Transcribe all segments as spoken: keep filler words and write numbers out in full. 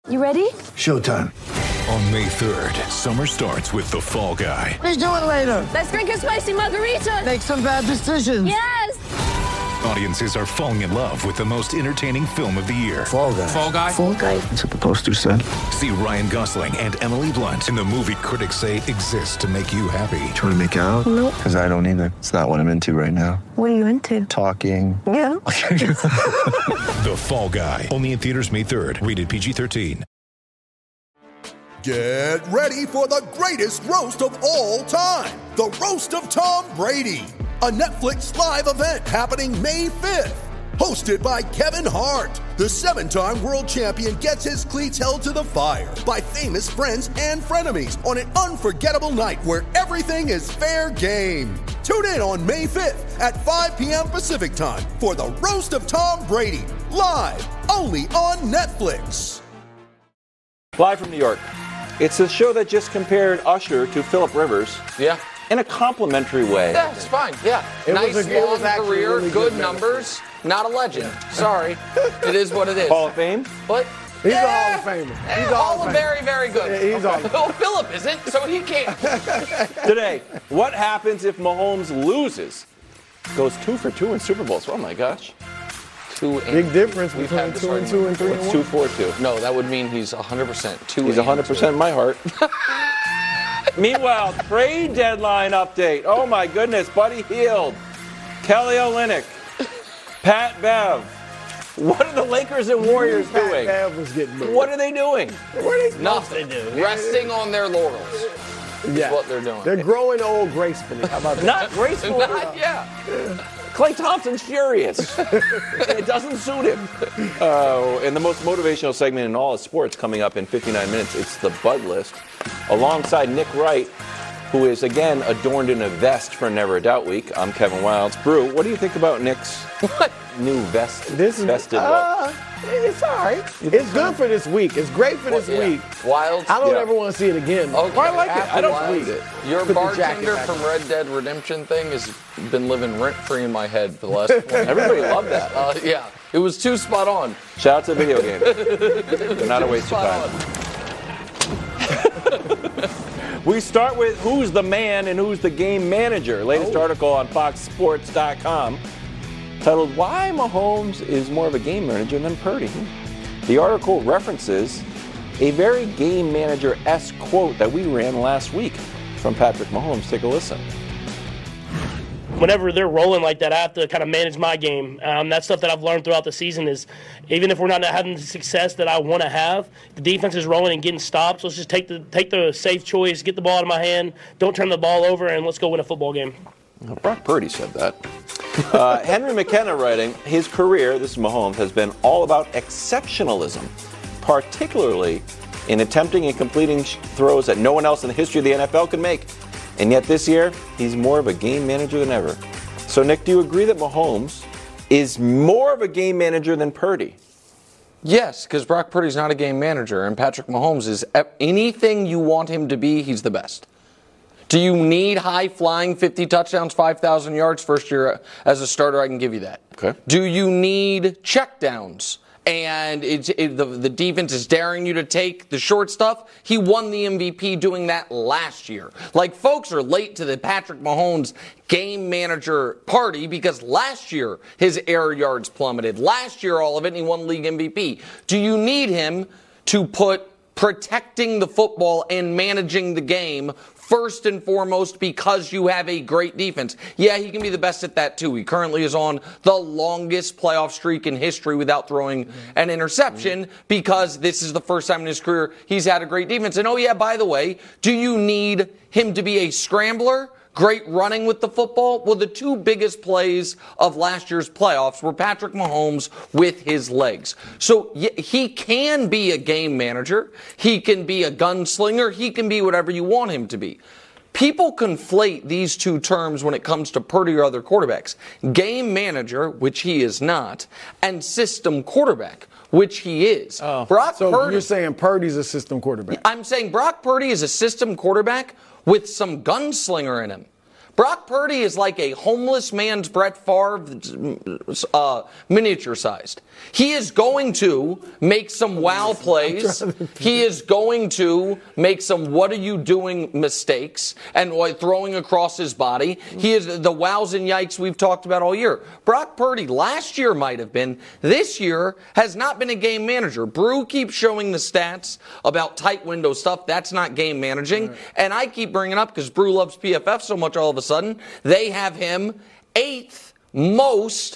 You ready? Showtime. On May third, summer starts with The Fall Guy. Let's do it later. Let's drink a spicy margarita. Make some bad decisions. Yes. Audiences are falling in love with the most entertaining film of the year. Fall Guy. Fall Guy. Fall Guy. That's what the poster said. See Ryan Gosling and Emily Blunt in the movie critics say exists to make you happy. Trying to make it out? Nope. Because I don't either. It's not what I'm into right now. What are you into? Talking. Yeah. The Fall Guy. Only in theaters May third. Rated P G thirteen. Get ready for the greatest roast of all time. The Roast of Tom Brady. A Netflix live event happening May fifth. Hosted by Kevin Hart. The seven-time world champion gets his cleats held to the fire by famous friends and frenemies on an unforgettable night where everything is fair game. Tune in on May fifth at five p.m. Pacific time for the Roast of Tom Brady. Live only on Netflix. Live from New York. It's a show that just compared Usher to Phillip Rivers. Yeah. In a complimentary way. Yeah, it's fine. Yeah. It nice was a, it long was actually career, really good, good numbers, not a legend. Sorry. It is what it is. Hall of Fame? But He's yeah, a Hall of Famer. He's a Hall all of Famer. very, very good. Yeah, he's all- Well, Phillip isn't, so he can't. Today, what happens if Mahomes loses? Goes two for two in Super Bowls. Oh my gosh. Two and, Big difference We've between had this two and argument. two and three and It's one. two four two. No, that would mean he's one hundred percent. Two He's and one hundred percent in my heart. Meanwhile, trade deadline update. Oh my goodness, Buddy Hield, Kelly Olynyk, Pat Bev. What are the Lakers and Warriors Pat doing? Bev was getting moved. What are they doing? What are they supposed Nothing. to do? Resting on their laurels. Yeah. what they're doing. They're growing old gracefully. How about that? Not graceful. Not, yeah. Clay Thompson's furious. It doesn't suit him. Uh, and the most motivational segment in all of sports coming up in fifty-nine minutes. It's the Bud List. Alongside Nick Wright, who is again adorned in a vest for Never a Doubt Week. I'm Kevin Wilds. Brew, what do you think about Nick's new vest? This is vested uh, look? It's all right. It's good for this week. It's great for this Yeah. week. Wild. I don't Yeah. ever want to see it again. Okay. I like it. I don't Wild. hate it. Your Put the jacket bartender back from on. Red Dead Redemption thing has been living rent-free in my head for the last twenty years. Everybody loved that. Uh, yeah, it was too spot on. Shout out to video games. They're not a waste of Spot time. We start with who's the man and who's the game manager. Latest Oh. article on fox sports dot com titled Why Mahomes is More of a Game Manager Than Purdy. The article references a very game manager-esque quote that we ran last week from Patrick Mahomes. Take a listen. Whenever they're rolling like that, I have to kind of manage my game. Um, that's stuff that I've learned throughout the season is even if we're not having the success that I want to have, the defense is rolling and getting stops. Let's just take the take the safe choice, get the ball out of my hand, don't turn the ball over, and let's go win a football game. Well, Brock Purdy said that. Uh, Henry McKenna writing, his career, this is Mahomes, has been all about exceptionalism, particularly in attempting and completing sh- throws that no one else in the history of the N F L could make. And yet this year, he's more of a game manager than ever. So, Nick, do you agree that Mahomes is more of a game manager than Purdy? Yes, because Brock Purdy's not a game manager, and Patrick Mahomes is anything you want him to be, he's the best. Do you need high-flying fifty touchdowns, five thousand yards first year as a starter? I can give you that. Okay. Do you need checkdowns? And it's, it, the, the defense is daring you to take the short stuff. He won the M V P doing that last year. Like, folks are late to the Patrick Mahomes game manager party because last year his air yards plummeted. Last year, all of it, and he won league M V P. Do you need him to put protecting the football and managing the game first and foremost because you have a great defense? Yeah, he can be the best at that too. He currently is on the longest playoff streak in history without throwing an interception because this is the first time in his career he's had a great defense. And oh yeah, by the way, do you need him to be a scrambler? Great running with the football? Well, the two biggest plays of last year's playoffs were Patrick Mahomes with his legs. So he can be a game manager. He can be a gunslinger. He can be whatever you want him to be. People conflate these two terms when it comes to Purdy or other quarterbacks. Game manager, which he is not, and system quarterback, which he is. Oh. Brock so Purdy, you're saying Purdy's a system quarterback? I'm saying Brock Purdy is a system quarterback with some gunslinger in him. Brock Purdy is like a homeless man's Brett Favre, uh, miniature sized. He is going to make some wow plays. He is going to make some what are you doing mistakes and like, throwing across his body. He is the wows and yikes we've talked about all year. Brock Purdy last year might have been. This year has not been a game manager. Brew keeps showing the stats about tight window stuff. That's not game managing. Right. And I keep bringing up because Brew loves P F F so much all of a sudden. They have him eighth most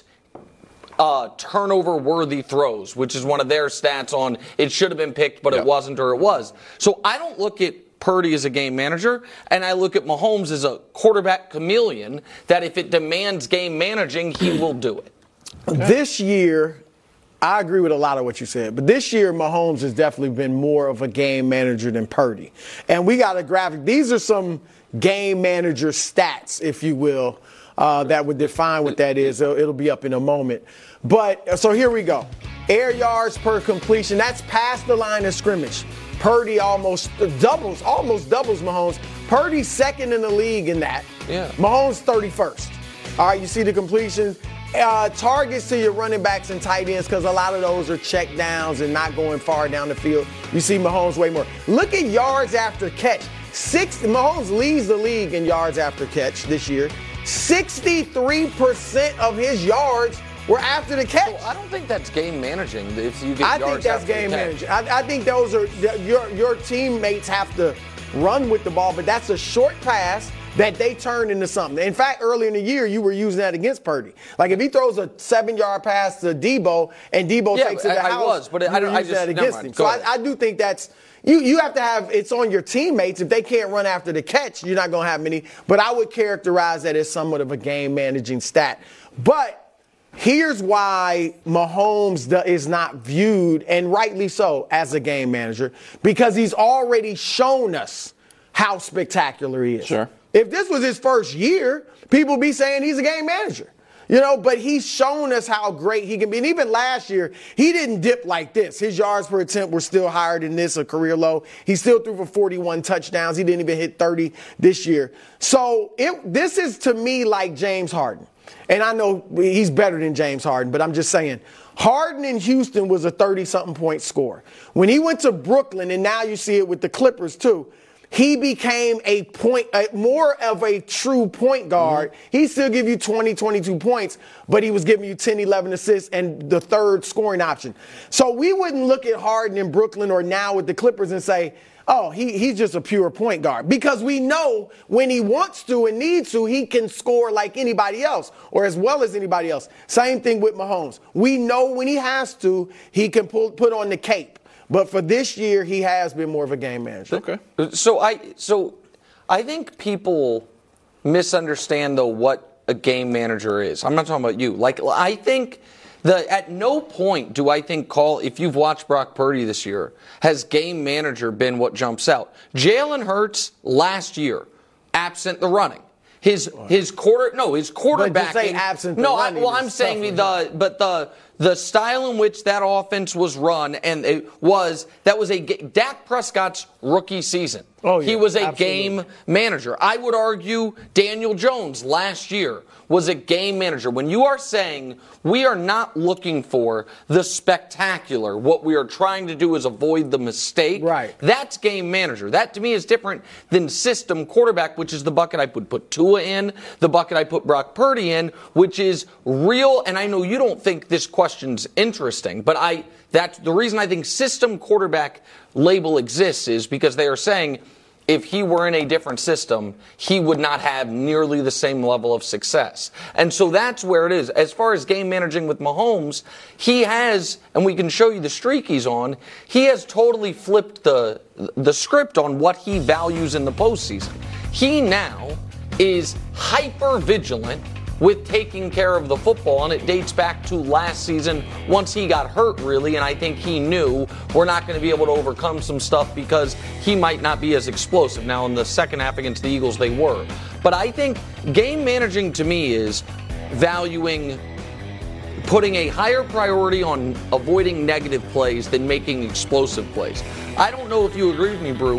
uh, turnover-worthy throws, which is one of their stats on it should have been picked, but yep. it wasn't or it was. So I don't look at Purdy as a game manager, and I look at Mahomes as a quarterback chameleon that if it demands game managing, he will do it. Okay. This year, I agree with a lot of what you said, but this year Mahomes has definitely been more of a game manager than Purdy. And we got a graphic. These are some game manager stats, if you will, uh, that would define what that is. It'll, it'll be up in a moment. But so here we go. Air yards per completion. That's past the line of scrimmage. Purdy almost doubles, almost doubles Mahomes. Purdy's second in the league in that. Yeah. Mahomes thirty-first. All right, you see the completions. Uh, targets to your running backs and tight ends because a lot of those are check downs and not going far down the field. You see Mahomes way more. Look at yards after catch. Six, Mahomes leads the league in yards after catch this year. sixty-three percent of his yards were after the catch. Well, I don't think that's game managing if you get I yards think that's after game the catch. managing. I, I think those are your your teammates have to run with the ball, but that's a short pass that they turn into something. In fact, early in the year, you were using that against Purdy. Like if he throws a seven-yard pass to Debo and Debo yeah, takes it to the I, house, I was, but you I don't. I use just that against him. So I, I do think that's you. You have to have it's on your teammates. If they can't run after the catch, you're not going to have many. But I would characterize that as somewhat of a game-managing stat. But here's why Mahomes is not viewed, and rightly so, as a game manager, because he's already shown us how spectacular he is. Sure. If this was his first year, people would be saying he's a game manager. You know, but he's shown us how great he can be. And even last year, he didn't dip like this. His yards per attempt were still higher than this, a career low. He still threw for forty-one touchdowns. He didn't even hit thirty this year. So it, this is, to me, like James Harden. And I know he's better than James Harden, but I'm just saying, Harden in Houston was a thirty-something point scorer. When he went to Brooklyn, and now you see it with the Clippers too, he became a point, a, more of a true point guard. Mm-hmm. He still give you twenty, twenty-two points, but he was giving you ten, eleven assists and the third scoring option. So we wouldn't look at Harden in Brooklyn or now with the Clippers and say, oh, he, he's just a pure point guard. Because we know when he wants to and needs to, he can score like anybody else or as well as anybody else. Same thing with Mahomes. We know when he has to, he can pull, put on the cape. But for this year, he has been more of a game manager. Okay. So I so I think people misunderstand though what a game manager is. I'm not talking about you. Like I think the at no point do I think call if you've watched Brock Purdy this year has game manager been what jumps out. Jalen Hurts last year, absent the running. His his quarter no his quarterback. But you say absent the no, running I, well I'm saying the but the. The style in which that offense was run, and it was, that was a, Dak Prescott's rookie season. Oh, yeah, he was a absolutely. game manager. I would argue Daniel Jones last year was a game manager. When you are saying we are not looking for the spectacular, what we are trying to do is avoid the mistake, right. That's game manager. That to me is different than system quarterback, which is the bucket I would put Tua in, the bucket I put Brock Purdy in, which is real, and I know you don't think this question's interesting, but I that's the reason I think system quarterback label exists is because they are saying if he were in a different system, he would not have nearly the same level of success. And so that's where it is. As far as game managing with Mahomes, he has, and we can show you the streak he's on, he has totally flipped the the script on what he values in the postseason. He now is hyper vigilant with taking care of the football, and it dates back to last season once he got hurt, really, and I think he knew we're not going to be able to overcome some stuff because he might not be as explosive. Now, in the second half against the Eagles, they were. But I think game managing to me is valuing, putting a higher priority on avoiding negative plays than making explosive plays. I don't know if you agree with me, Brew.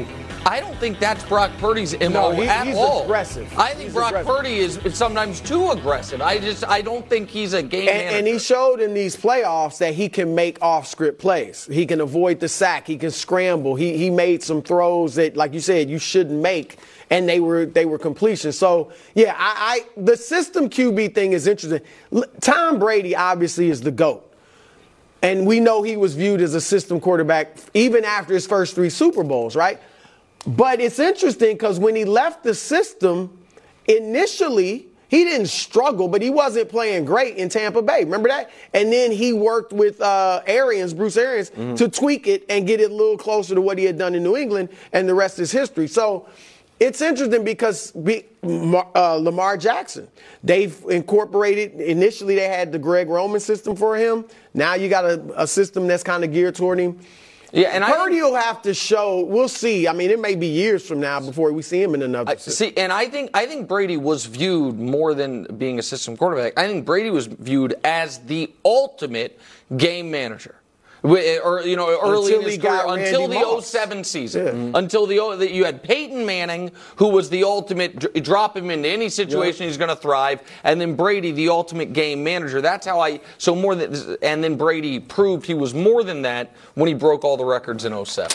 I don't think that's Brock Purdy's M O No, he- at he's all. aggressive. I think He's Brock aggressive. Purdy is sometimes too aggressive. I just I don't think he's a game And, manager. and he showed in these playoffs that he can make off-script plays. He can avoid the sack. He can scramble. He he made some throws that, like you said, you shouldn't make, and they were they were completions. So yeah, I, I the system Q B thing is interesting. L- Tom Brady obviously is the GOAT. And we know he was viewed as a system quarterback even after his first three Super Bowls, right? But it's interesting because when he left the system, initially, he didn't struggle, but he wasn't playing great in Tampa Bay. Remember that? And then he worked with uh, Arians, Bruce Arians, mm-hmm. to tweak it and get it a little closer to what he had done in New England, and the rest is history. So it's interesting because be, uh, Lamar Jackson, they've incorporated, initially they had the Greg Roman system for him. Now you got a, a system that's kind of geared toward him. Yeah, and Purdy I will have to show. We'll see. I mean, it may be years from now before we see him in another. I, see, and I think I think Brady was viewed more than being a system quarterback. I think Brady was viewed as the ultimate game manager. Or you know, early Until in his he career, got until Randy the oh Moss. seven season, Yeah. Mm-hmm. until the that you had Peyton Manning, who was the ultimate dr- drop him into any situation Yeah. he's going to thrive, and then Brady, the ultimate game manager. That's how I so more than and then Brady proved he was more than that when he broke all the records in oh seven.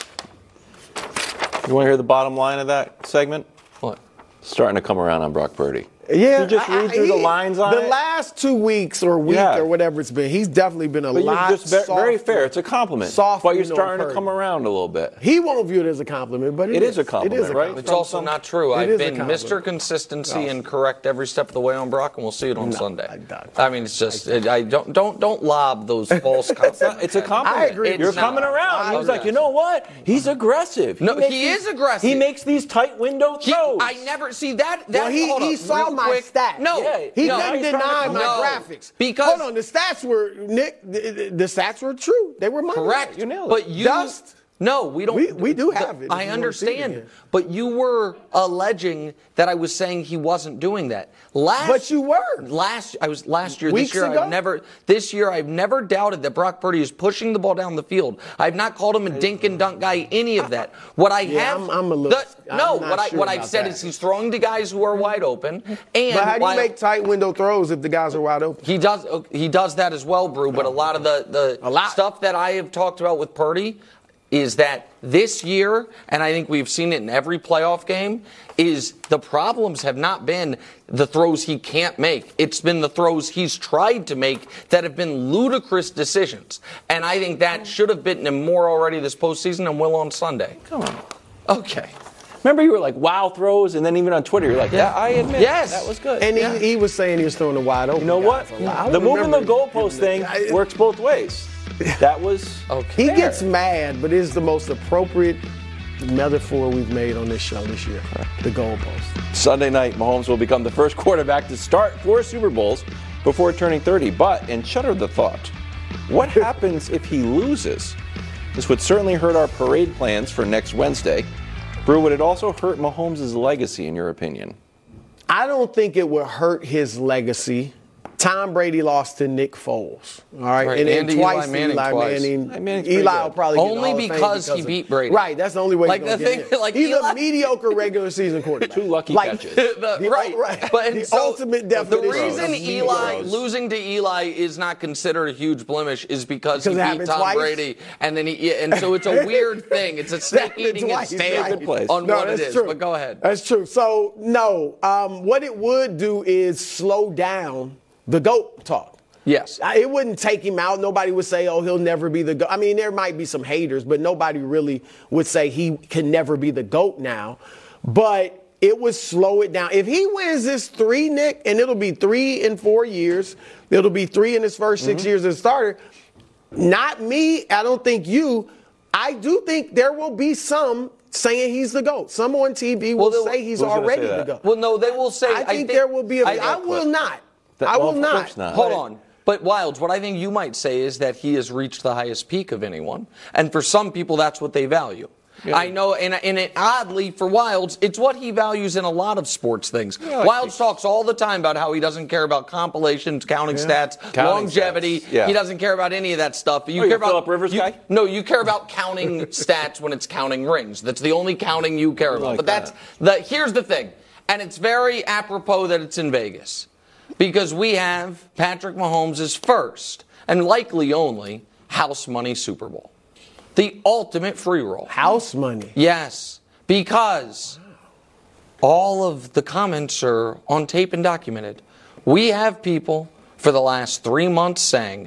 You want to hear the bottom line of that segment? What? Starting to come around on Brock Purdy. Yeah, You just read I- through the he- lines on the it? last two weeks or week Yeah. or whatever it's been, he's definitely been a But you're lot just ve- very softer- fair. It's a compliment. softer But you're than starting to Purdy. come around a little bit. He won't view it as a compliment, but it, It is a compliment, It is a right? compliment. It's also not true. It I've is a been compliment. Mister Consistency and correct every step of the way on Brock, and we'll see it on No, Sunday. I doubt it. I mean, it's just I, I don't don't don't lob those false compliments. It's a compliment. I agree. You're It's coming not. around. He was Okay. like, you know what? He's aggressive. No, makes he these- is aggressive. He makes these tight window He- throws. I never see that. that Well, he, hold he up, saw real my quick. stats. No, Yeah, He no, couldn't he's trying to deny come my no, graphics. because Hold on, the stats were Nick. The, the stats were true. They were mine. correct. You nailed it. But you Dust. No, we don't. We- we do have it if I you wanna see it understand, again. but you were alleging that I was saying he wasn't doing that. Last, But you were. Last, I was last year. Weeks this year, ago? I've never. This year, I've never doubted that Brock Purdy is pushing the ball down the field. I've not called him a dink and dunk guy. Any of that. What I Yeah, have. I'm- I'm a little- the- no, I'm not what I sure what I've about said that. is he's throwing to guys who are wide open. And But how do you while- make tight window throws if the guys are wide open? He does. He does that as well, Brew. But a lot of the the A lot. stuff that I have talked about with Purdy is that this year, and I think we've seen it in every playoff game, is the problems have not been the throws he can't make. It's been the throws he's tried to make that have been ludicrous decisions. And I think that should have bitten him more already this postseason and will on Sunday. Come on. Okay. Remember, you were like, wow throws, and then even on Twitter, you're like, yeah, I admit, Yes. that was good. And Yeah. he, he was saying he was throwing the wide open. You know what? guys a lot. I The moving the remember goalpost thing giving the- works both ways. That was Okay. He fair. gets mad, but it's the most appropriate metaphor we've made on this show this year. The goalpost. Sunday night, Mahomes will become the first quarterback to start four Super Bowls before turning thirty. But, and shudder the thought, what happens if he loses? This would certainly hurt our parade plans for next Wednesday. Brew, would it also hurt Mahomes' legacy, in your opinion? I don't think it would hurt his legacy. Tom Brady lost to Nick Foles. All right. Right, And then and to twice Eli to Manning Eli twice. Manning. Eli Manning's pretty Eli good. will probably get the Only Hall of Fame because he of- beat Brady. Right. That's the only way Like he's the gonna thing- get in. like He's Eli- a mediocre regular season quarterback. Two lucky like, catches. The- The- right. right. But the so ultimate the definition reason of Eli throws. losing to Eli is not considered a huge blemish is because, Because it he beat happened Tom twice? Brady, and then he yeah, and so it's a weird thing. It's a snake Happened eating its twice, tail right. Good place. on No, what it that's is. true. But go ahead. That's true. So, no, um, what it would do is slow down the GOAT talk. Yes. I- It wouldn't take him out. Nobody would say, oh, he'll never be the GOAT. I mean, there might be some haters, but nobody really would say he can never be the GOAT now. But it would slow it down. If he wins this three, Nick, and it'll be three in four years, it'll be three in his first six Mm-hmm. years as a starter, not me, I don't think you. I do think there will be some saying he's the GOAT. Some on T V will Well, they'll- say he's Who's gonna already say the that? GOAT. Well, no, they will say. I think, there will be a. I, will not. That- I well, will of not. course not. Hold on. But Wilds, what I think you might say is that he has reached the highest peak of anyone. And for some people, that's what they value. Yeah. I know, and, and it, oddly for Wildes, it's what he values in a lot of sports things. Yeah, Wildes talks all the time about how he doesn't care about compilations, counting Yeah. stats, Counting longevity. stats. Yeah. He doesn't care about any of that stuff. But you Oh, care you're a about Phillip Rivers you- guy? No, you care about counting stats when it's counting rings. That's the only counting you care about. like but that's that. the here's the thing, and it's very apropos that it's in Vegas, because we have Patrick Mahomes' first and likely only house money Super Bowl, the ultimate free roll. House money. Yes, because all of the comments are on tape and documented. We have people for the last three months saying,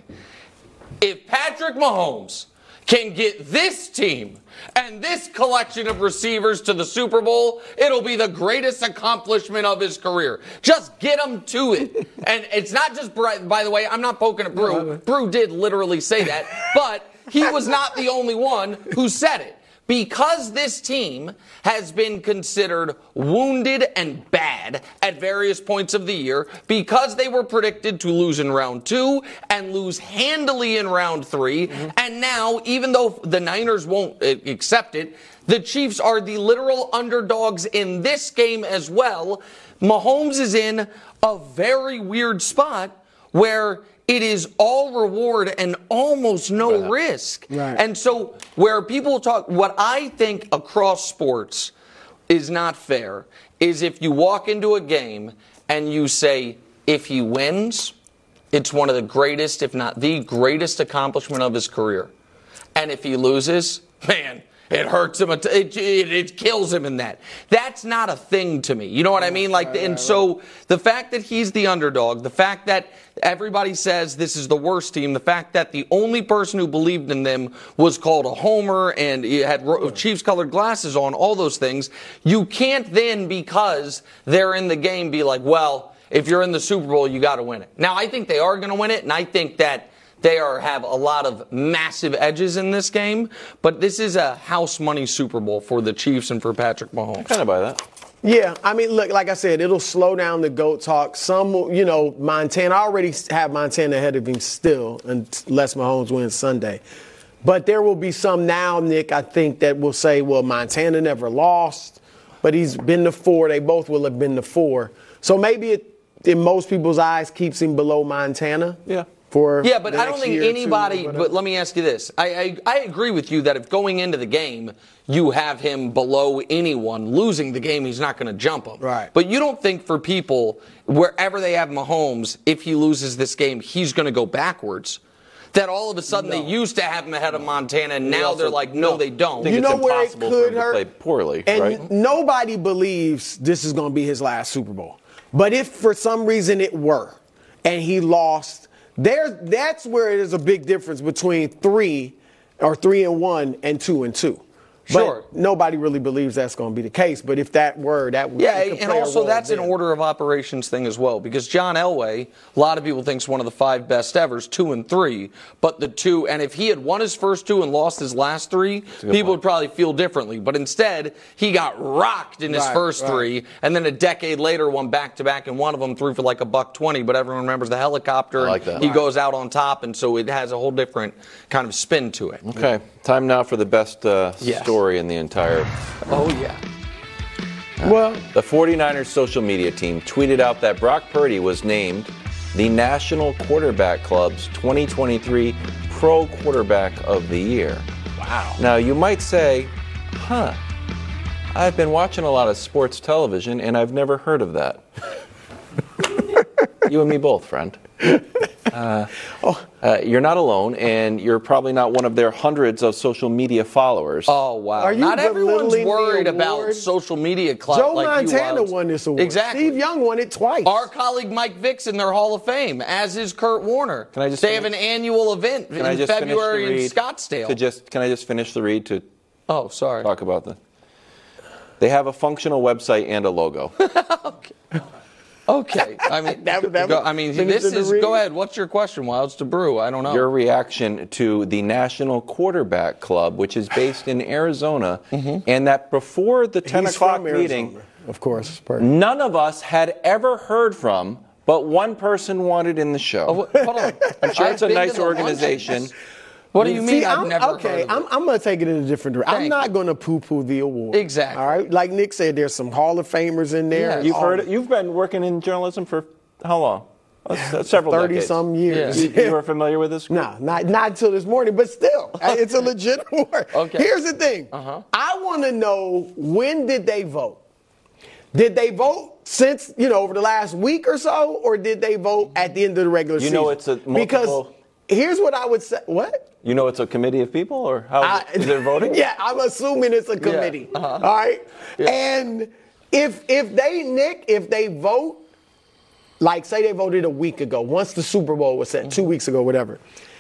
if Patrick Mahomes can get this team and this collection of receivers to the Super Bowl, it'll be the greatest accomplishment of his career. Just get him to it. And it's not just, by the way, I'm not poking at Brew. Brew did literally say that, but he was not the only one who said it. Because this team has been considered wounded and bad at various points of the year, because they were predicted to lose in round two and lose handily in round three, mm-hmm. and now, even though the Niners won't uh, accept it, the Chiefs are the literal underdogs in this game as well. Mahomes is in a very weird spot where it is all reward and almost no Right. risk. Right. And so where people talk, what I think across sports is not fair is if you walk into a game and you say, if he wins, it's one of the greatest, if not the greatest accomplishment of his career. And if he loses, man, it hurts him. It, it, it kills him in that. That's not a thing to me. You know what I mean? Like, and so the fact that he's the underdog, the fact that everybody says this is the worst team, the fact that the only person who believed in them was called a homer and he had Chiefs-colored glasses on, all those things, you can't then, because they're in the game, be like, well, if you're in the Super Bowl, you got to win it. Now, I think they are going to win it, and I think that they are have a lot of massive edges in this game, but this is a house money Super Bowl for the Chiefs and for Patrick Mahomes. Kind of buy that. Yeah, I mean, look, like I said, it'll slow down the GOAT talk. Some, you know, Montana, I already have Montana ahead of him still, unless Mahomes wins Sunday. But there will be some now, Nick, I think, that will say, well, Montana never lost, but he's been to four. They both will have been to four. So maybe it, in most people's eyes, keeps him below Montana. Yeah. For yeah, but the I don't next think year or two anybody, or but whatever. let me ask you this. I, I, I agree with you that if going into the game, you have him below anyone, losing the game, he's not going to jump him. Right. But you don't think for people, wherever they have Mahomes, if he loses this game, he's going to go backwards. That all of a sudden No. they used to have him ahead of Montana, and now also- they're like, no, no. they don't. I think You it's know where it impossible could for him to hurt? play poorly, And right? nobody believes this is going to be his last Super Bowl. But if for some reason it were, and he lost, there, that's where it is a big difference between three or three and one and two and two. Sure. But nobody really believes that's going to be the case. But if that were, that would Yeah, it could and play a also role that's an then. order of operations thing as well, because John Elway, a lot of people think is one of the five best evers, two and three, but the two, and if he had won his first two and lost his last three, people point. would probably feel differently. But instead, he got rocked in his Right, first right. three, and then a decade later won back to back, and one of them threw for like a buck twenty. But everyone remembers the helicopter. I like and that. He Right. goes out on top, and so it has a whole different kind of spin to it. Okay, time now for the best uh, Yes. story in the entire. Oh yeah. Well, The 49ers social media team tweeted out that Brock Purdy was named the National Quarterback Club's twenty twenty-three Pro Quarterback of the Year. wow. Now, you might say, huh, I've been watching a lot of sports television and I've never heard of that. You and me both, friend. Uh, uh, you're not alone, and you're probably not one of their hundreds of social media followers. Oh wow! Are you Not everyone's belittling the worried about award? social media clout Joe like Montana you, Wildes. won this award. Exactly. Steve Young won it twice. Our colleague Mike Vick's in their Hall of Fame, as is Kurt Warner. Can I just They have finish? an annual event Can I in just finish the February in read Scottsdale. To just, can I just finish the read to oh, sorry. talk about this? They have a functional website and a logo. Okay. I mean, That- that go, was- I mean, finish this the is. read? Go ahead. What's your question? Wildes to Brew. I don't know. Your reaction to the National Quarterback Club, which is based in Arizona, and that before the ten He's o'clock from Arizona, meeting, of course. none of us had ever heard from, but one person wanted in the show. Oh, hold on. I'm sure I've it's a been to nice the organization. luncheons. What do you mean? See, I've I'm, never okay, heard of I'm, it. I'm going to take it in a different direction. I'm Thank not you. going to poo-poo the award. Exactly. All right? Like Nick said, there's some Hall of Famers in there. Yeah. You've All- heard it. You've been working in journalism for how long? Uh, several decades. thirty-some years. You, you were familiar with this? No, not not until this morning, but still, it's a legitimate word. Okay. Here's the thing. Uh-huh. I want to know, when did they vote? Did they vote since, you know, over the last week or so, or did they vote at the end of the regular You season? know it's a multiple- Because here's what I would say. What? You know it's a committee of people, or how I- is it voting? Yeah, I'm assuming it's a committee. Uh-huh. All right? Yeah. And if if they, Nick, if they vote, like say they voted a week ago, once the Super Bowl was set, Mm-hmm. two weeks ago, whatever.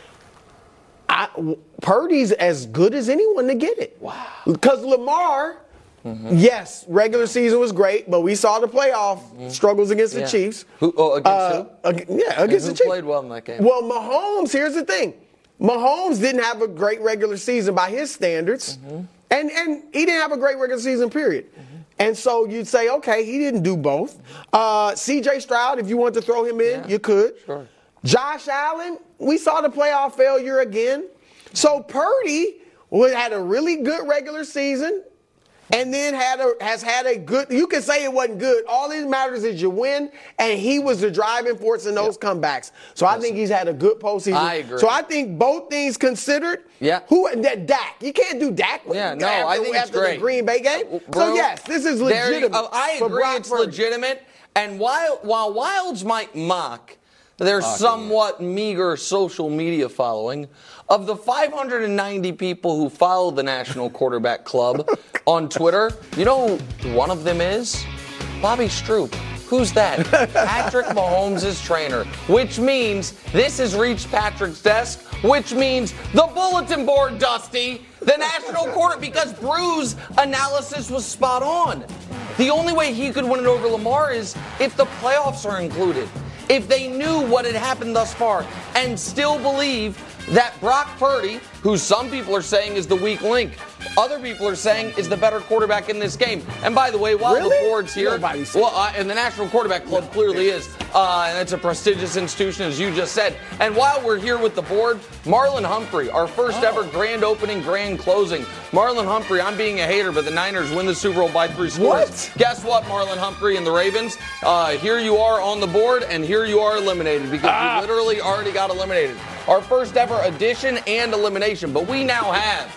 I, Purdy's as good as anyone to get it. Wow. Because Lamar, Mm-hmm. yes, regular season was great, but we saw the playoff struggles against Yeah. the Chiefs. Who, oh, against Uh, who? ag- yeah, against who the Chiefs. played well in that game? Well, Mahomes, here's the thing. Mahomes didn't have a great regular season by his standards, Mm-hmm. and, and he didn't have a great regular season, period. And so you'd say, okay, he didn't do both. Uh, C J Stroud, if you want to throw him in, Yeah, you could. sure. Josh Allen, we saw the playoff failure again. So Purdy wa- had a really good regular season, and then had a, has had a good, you can say it wasn't good. All that matters is you win, and he was the driving force in those comebacks. So I think he's had a good postseason. I agree. So I think both things considered. Yeah. Who that Dak? You can't do Dak. Yeah, no, after, I think it's after great. the Green Bay game. Uh, So bro, yes, this is there you- legitimate. uh, I for agree, Brock it's Purdy. legitimate. And while while Wilds might mock their somewhat meager social media following, of the five hundred ninety people who follow the National Quarterback Club on Twitter, you know who one of them is? Bobby Stroop. Who's that? Patrick Mahomes' trainer. Which means this has reached Patrick's desk, which means the bulletin board, Dusty. The National Quarter, because Brew's analysis was spot on. The only way he could win it over Lamar is if the playoffs are included. If they knew what had happened thus far and still believe that Brock Purdy, who some people are saying is the weak link, other people are saying is the better quarterback in this game. And by the way, while Really? the board's here, Nobody's saying well, uh, and the National Quarterback Club clearly is, uh, and it's a prestigious institution, as you just said. And while we're here with the board, Marlon Humphrey, our first Oh. ever grand opening, grand closing. Marlon Humphrey, I'm being a hater, but the Niners win the Super Bowl by three scores. What? Guess what, Marlon Humphrey and the Ravens? Uh, here you are on the board, and here you are eliminated because Ah. you literally already got eliminated. Our first ever addition and elimination, but we now have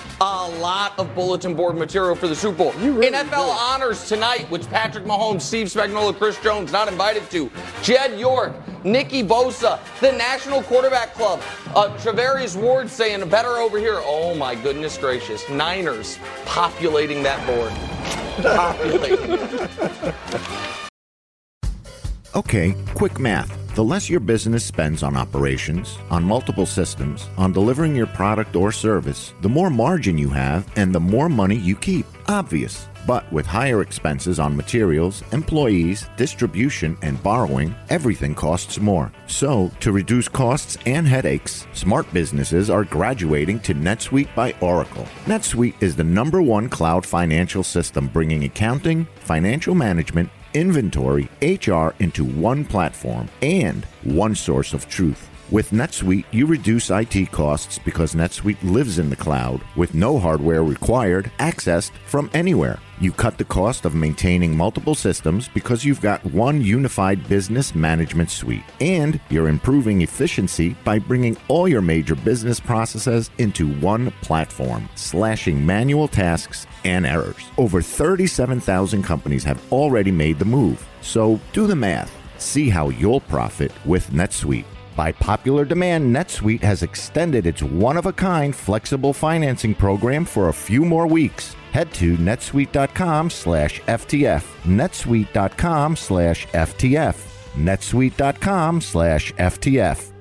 a lot of bulletin board material for the Super Bowl. really N F L do. honors tonight, which Patrick Mahomes, Steve Spagnuolo, Chris Jones not invited to. Jed York, Nicky Bosa, the National Quarterback Club, uh, Travarius Ward saying better over here. Oh my goodness gracious, Niners populating that board. Populating it. Okay, quick math. The less your business spends on operations, on multiple systems, on delivering your product or service, the more margin you have and the more money you keep. Obvious. But with higher expenses on materials, employees, distribution, and borrowing, everything costs more. So, to reduce costs and headaches, smart businesses are graduating to NetSuite by Oracle. NetSuite is the number one cloud financial system bringing accounting, financial management, inventory, H R into one platform and one source of truth. With NetSuite, you reduce I T costs because NetSuite lives in the cloud with no hardware required, accessed from anywhere. You cut the cost of maintaining multiple systems because you've got one unified business management suite. And you're improving efficiency by bringing all your major business processes into one platform, slashing manual tasks and errors. Over thirty-seven thousand companies have already made the move. So do the math. See how you'll profit with NetSuite. By popular demand, NetSuite has extended its one-of-a-kind flexible financing program for a few more weeks. Head to netsuite.com slash FTF. netsuite.com slash FTF. netsuite.com slash FTF.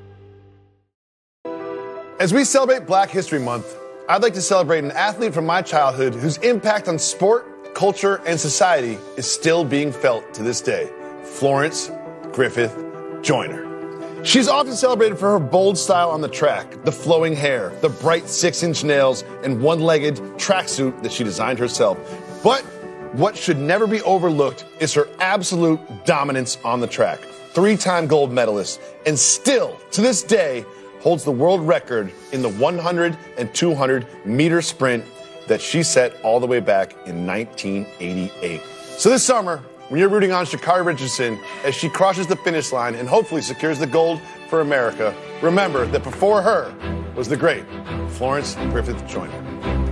As we celebrate Black History Month, I'd like to celebrate an athlete from my childhood whose impact on sport, culture, and society is still being felt to this day. Florence Griffith Joyner. She's often celebrated for her bold style on the track, the flowing hair, the bright six-inch nails, and one-legged tracksuit that she designed herself. But what should never be overlooked is her absolute dominance on the track. Three-time gold medalist, and still, to this day, holds the world record in the one hundred and two hundred meter sprint that she set all the way back in nineteen eighty-eight. So this summer, when you're rooting on Sha'Carri Richardson as she crosses the finish line and hopefully secures the gold for America, remember that before her was the great Florence Griffith Joyner.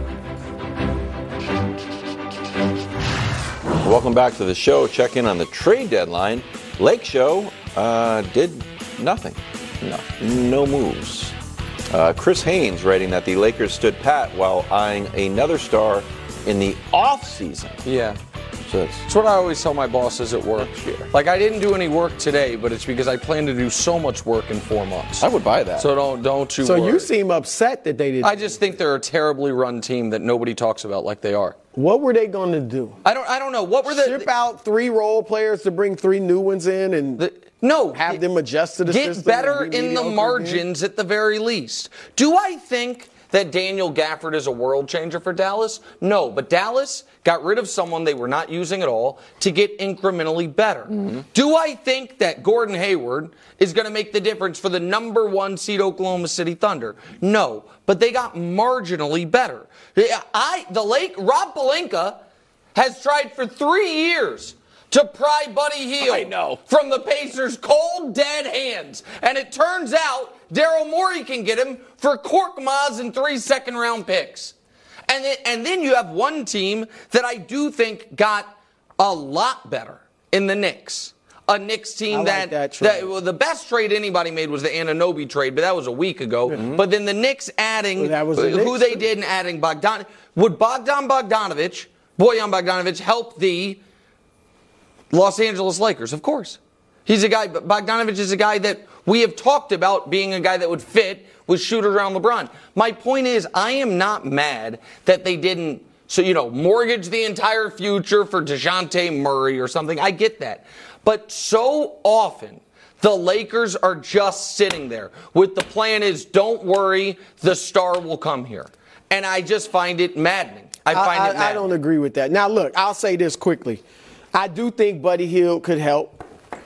Welcome back to the show. Check in on the trade deadline. Lake Show uh, did nothing. No, no moves. Uh, Chris Haynes writing that the Lakers stood pat while eyeing another star in the offseason. Yeah. So it's, It's what I always tell my bosses at work. year. Like, I didn't do any work today, but it's because I plan to do so much work in four months. I would buy that. So don't don't you So worry. you seem upset that they didn't. I just think they're a terribly run team that nobody talks about like they are. What were they going to do? I don't I don't know. What were the Ship out three role players to bring three new ones in and the, no have them adjust to the get system? better and be in the mediocre margins at the very least. Do I think that Daniel Gafford is a world changer for Dallas? No, but Dallas got rid of someone they were not using at all to get incrementally better. Mm-hmm. Do I think that Gordon Hayward is going to make the difference for the number one seed Oklahoma City Thunder? No, but they got marginally better. I, the Lake, Rob Pelinka has tried for three years to pry Buddy Hield I know. from the Pacers' cold, dead hands. And it turns out Daryl Morey can get him for Korkmaz and three second-round picks. And then, and then you have one team that I do think got a lot better in the Knicks. A Knicks team I like that, that trade. that well, the best trade anybody made was the Anunoby trade, but that was a week ago. Mm-hmm. But then the Knicks adding Well, that was the who Knicks. they did and adding Bogdan. Would Bogdan Bogdanovic, Bojan Bogdanovic, help the Los Angeles Lakers? Of course. He's a guy, Bogdanovic is a guy that we have talked about being a guy that would fit with shooters around LeBron. My point is, I am not mad that they didn't, so, you know, mortgage the entire future for DeJounte Murray or something. I get that. But so often, the Lakers are just sitting there with the plan is, don't worry, the star will come here. And I just find it maddening. I find I, it maddening. I don't agree with that. Now, look, I'll say this quickly. I do think Buddy Hield could help.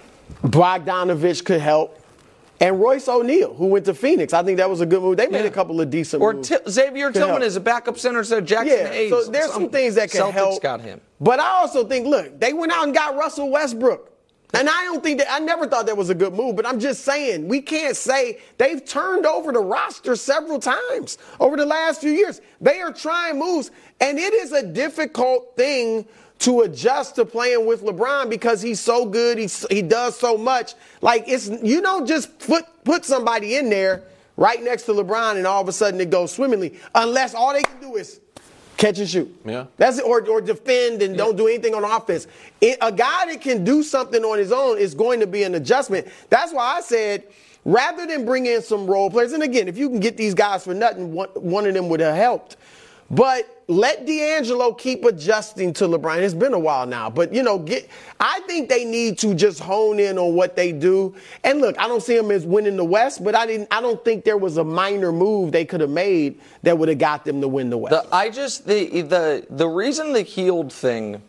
Bogdanovic could help. And Royce O'Neal, who went to Phoenix. I think that was a good move. They made Yeah. a couple of decent Or moves. T- Xavier Could Tillman help. is a backup center instead of Jackson Yeah, Hayes. so there's some things that can Celtics help. got him. But I also think, look, they went out and got Russell Westbrook. And I don't think that, I never thought that was a good move, but I'm just saying, we can't say they've turned over the roster several times over the last few years. They are trying moves, and it is a difficult thing to adjust to playing with LeBron because he's so good, he's, he does so much. Like, it's you don't just put, put somebody in there right next to LeBron and all of a sudden it goes swimmingly, unless all they can do is catch and shoot. Yeah. That's it, or, or defend and don't do anything on offense. It, a guy that can do something on his own is going to be an adjustment. That's why I said, rather than bring in some role players, and again, if you can get these guys for nothing, one, one of them would have helped. But let D'Angelo keep adjusting to LeBron. It's been a while now, but you know, get. I think they need to just hone in on what they do. And look, I don't see them as winning the West, but I didn't. I don't think there was a minor move they could have made that would have got them to win the West. The, I just the the the reason the Hield thing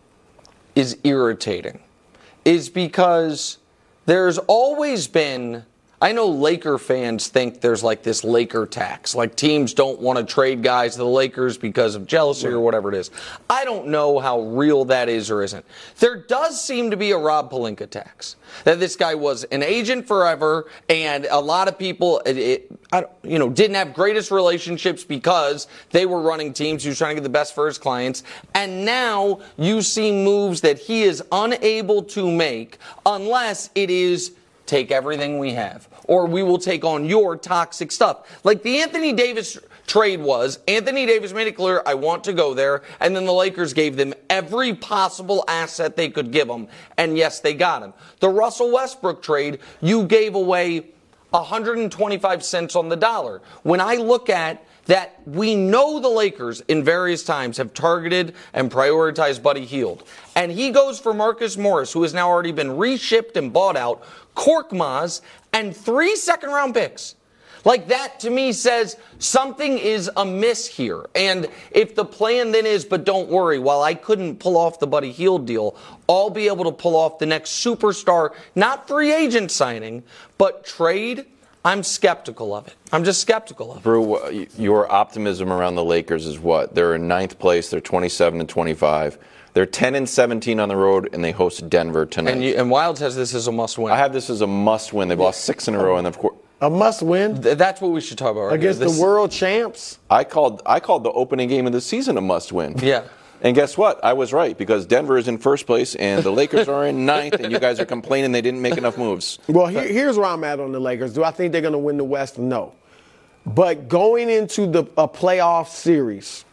is irritating is because there's always been. I know Laker fans think there's like this Laker tax, like teams don't want to trade guys to the Lakers because of jealousy or whatever it is. I don't know how real that is or isn't. There does seem to be a Rob Pelinka tax, that this guy was an agent forever, and a lot of people, it, it, I don't, you know, didn't have greatest relationships because they were running teams. He was trying to get the best for his clients, and now you see moves that he is unable to make unless it is take everything we have, or we will take on your toxic stuff. Like the Anthony Davis trade was, Anthony Davis made it clear, I want to go there, and then the Lakers gave them every possible asset they could give them, and yes, they got him. The Russell Westbrook trade, you gave away one hundred twenty-five cents on the dollar. When I look at that, we know the Lakers in various times have targeted and prioritized Buddy Hield. And he goes for Marcus Morris, who has now already been reshipped and bought out, Korkmaz, and three second-round picks. Like that, to me, says something is amiss here. And if the plan then is, but don't worry, while I couldn't pull off the Buddy Hield deal, I'll be able to pull off the next superstar, not free agent signing, but trade, I'm skeptical of it. I'm just skeptical of it. Brew, your optimism around the Lakers is what? They're in ninth place. They're twenty-seven and twenty-five. They're ten and seventeen on the road, and they host Denver tonight. And, you, and Wilds has this as a must-win. I have this as a must-win. They've lost six in a row, and of course, a must-win. Th- that's what we should talk about right against here. This, the world champs. I called. I called the opening game of the season a must-win. Yeah. And guess what? I was right, because Denver is in first place and the Lakers are in ninth, and you guys are complaining they didn't make enough moves. Well, here, here's where I'm at on the Lakers. Do I think they're going to win the West? No. But going into the a playoff series,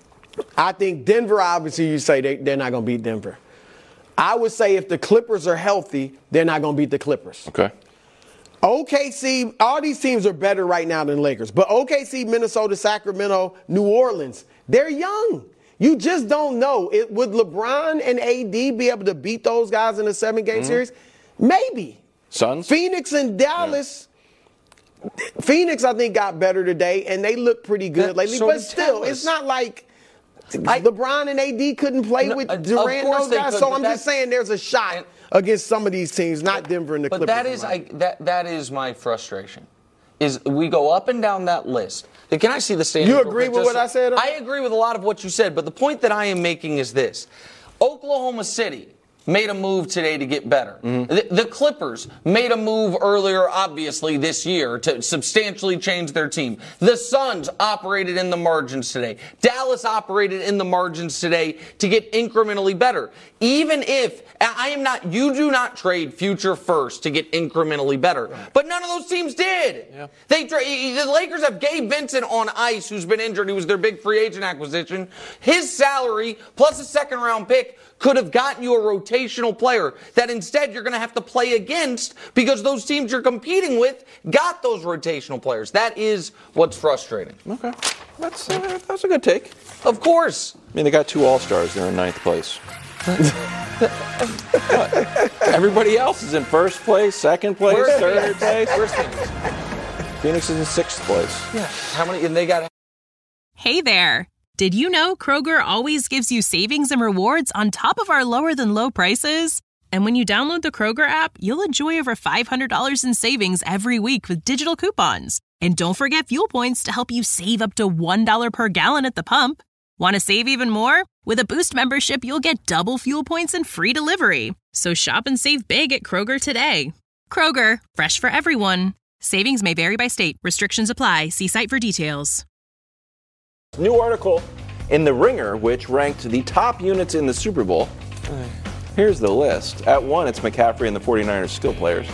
I think Denver, obviously, you say they, they're not going to beat Denver. I would say if the Clippers are healthy, they're not going to beat the Clippers. Okay. O K C, all these teams are better right now than Lakers. But O K C, Minnesota, Sacramento, New Orleans, they're young. You just don't know. It, would LeBron and A D be able to beat those guys in a seven-game mm-hmm. series? Maybe. Suns? Phoenix and Dallas. Yeah. Phoenix, I think, got better today, and they look pretty good that, lately. So but still, Dallas. It's not like I, LeBron and A D couldn't play no, with uh, Durant and those guys. Could, so I'm just saying there's a shot and, against some of these teams, not Denver and the but Clippers. But that is I, that that is my frustration. Is we go up and down that list. Can I see the standings? You agree with what I said? I agree with a lot of what you said, but the point that I am making is this. Oklahoma City made a move today to get better. Mm-hmm. The, the Clippers made a move earlier, obviously, this year to substantially change their team. The Suns operated in the margins today. Dallas operated in the margins today to get incrementally better. Even if, I am not, you do not trade future first to get incrementally better. Right. But none of those teams did. Yeah. They The Lakers have Gabe Vincent on ice, who's been injured, who was their big free agent acquisition. His salary, plus a second round pick, could have gotten you a rotational player that instead you're going to have to play against because those teams you're competing with got those rotational players. That is what's frustrating. Okay. That's, uh, that's a good take. Of course. I mean, they got two All-Stars. They're in ninth place. Everybody else is in first place, second place, Where's third Phoenix? place. Where's Phoenix? Phoenix is in sixth place. Yeah. How many? And they got. Hey there. Did you know Kroger always gives you savings and rewards on top of our lower than low prices? And when you download the Kroger app, you'll enjoy over five hundred dollars in savings every week with digital coupons. And don't forget fuel points to help you save up to one dollar per gallon at the pump. Want to save even more? With a Boost membership, you'll get double fuel points and free delivery. So shop and save big at Kroger today. Kroger, fresh for everyone. Savings may vary by state. Restrictions apply. See site for details. New article in The Ringer, which ranked the top units in the Super Bowl. Here's the list. At one, it's McCaffrey and the 49ers skill players.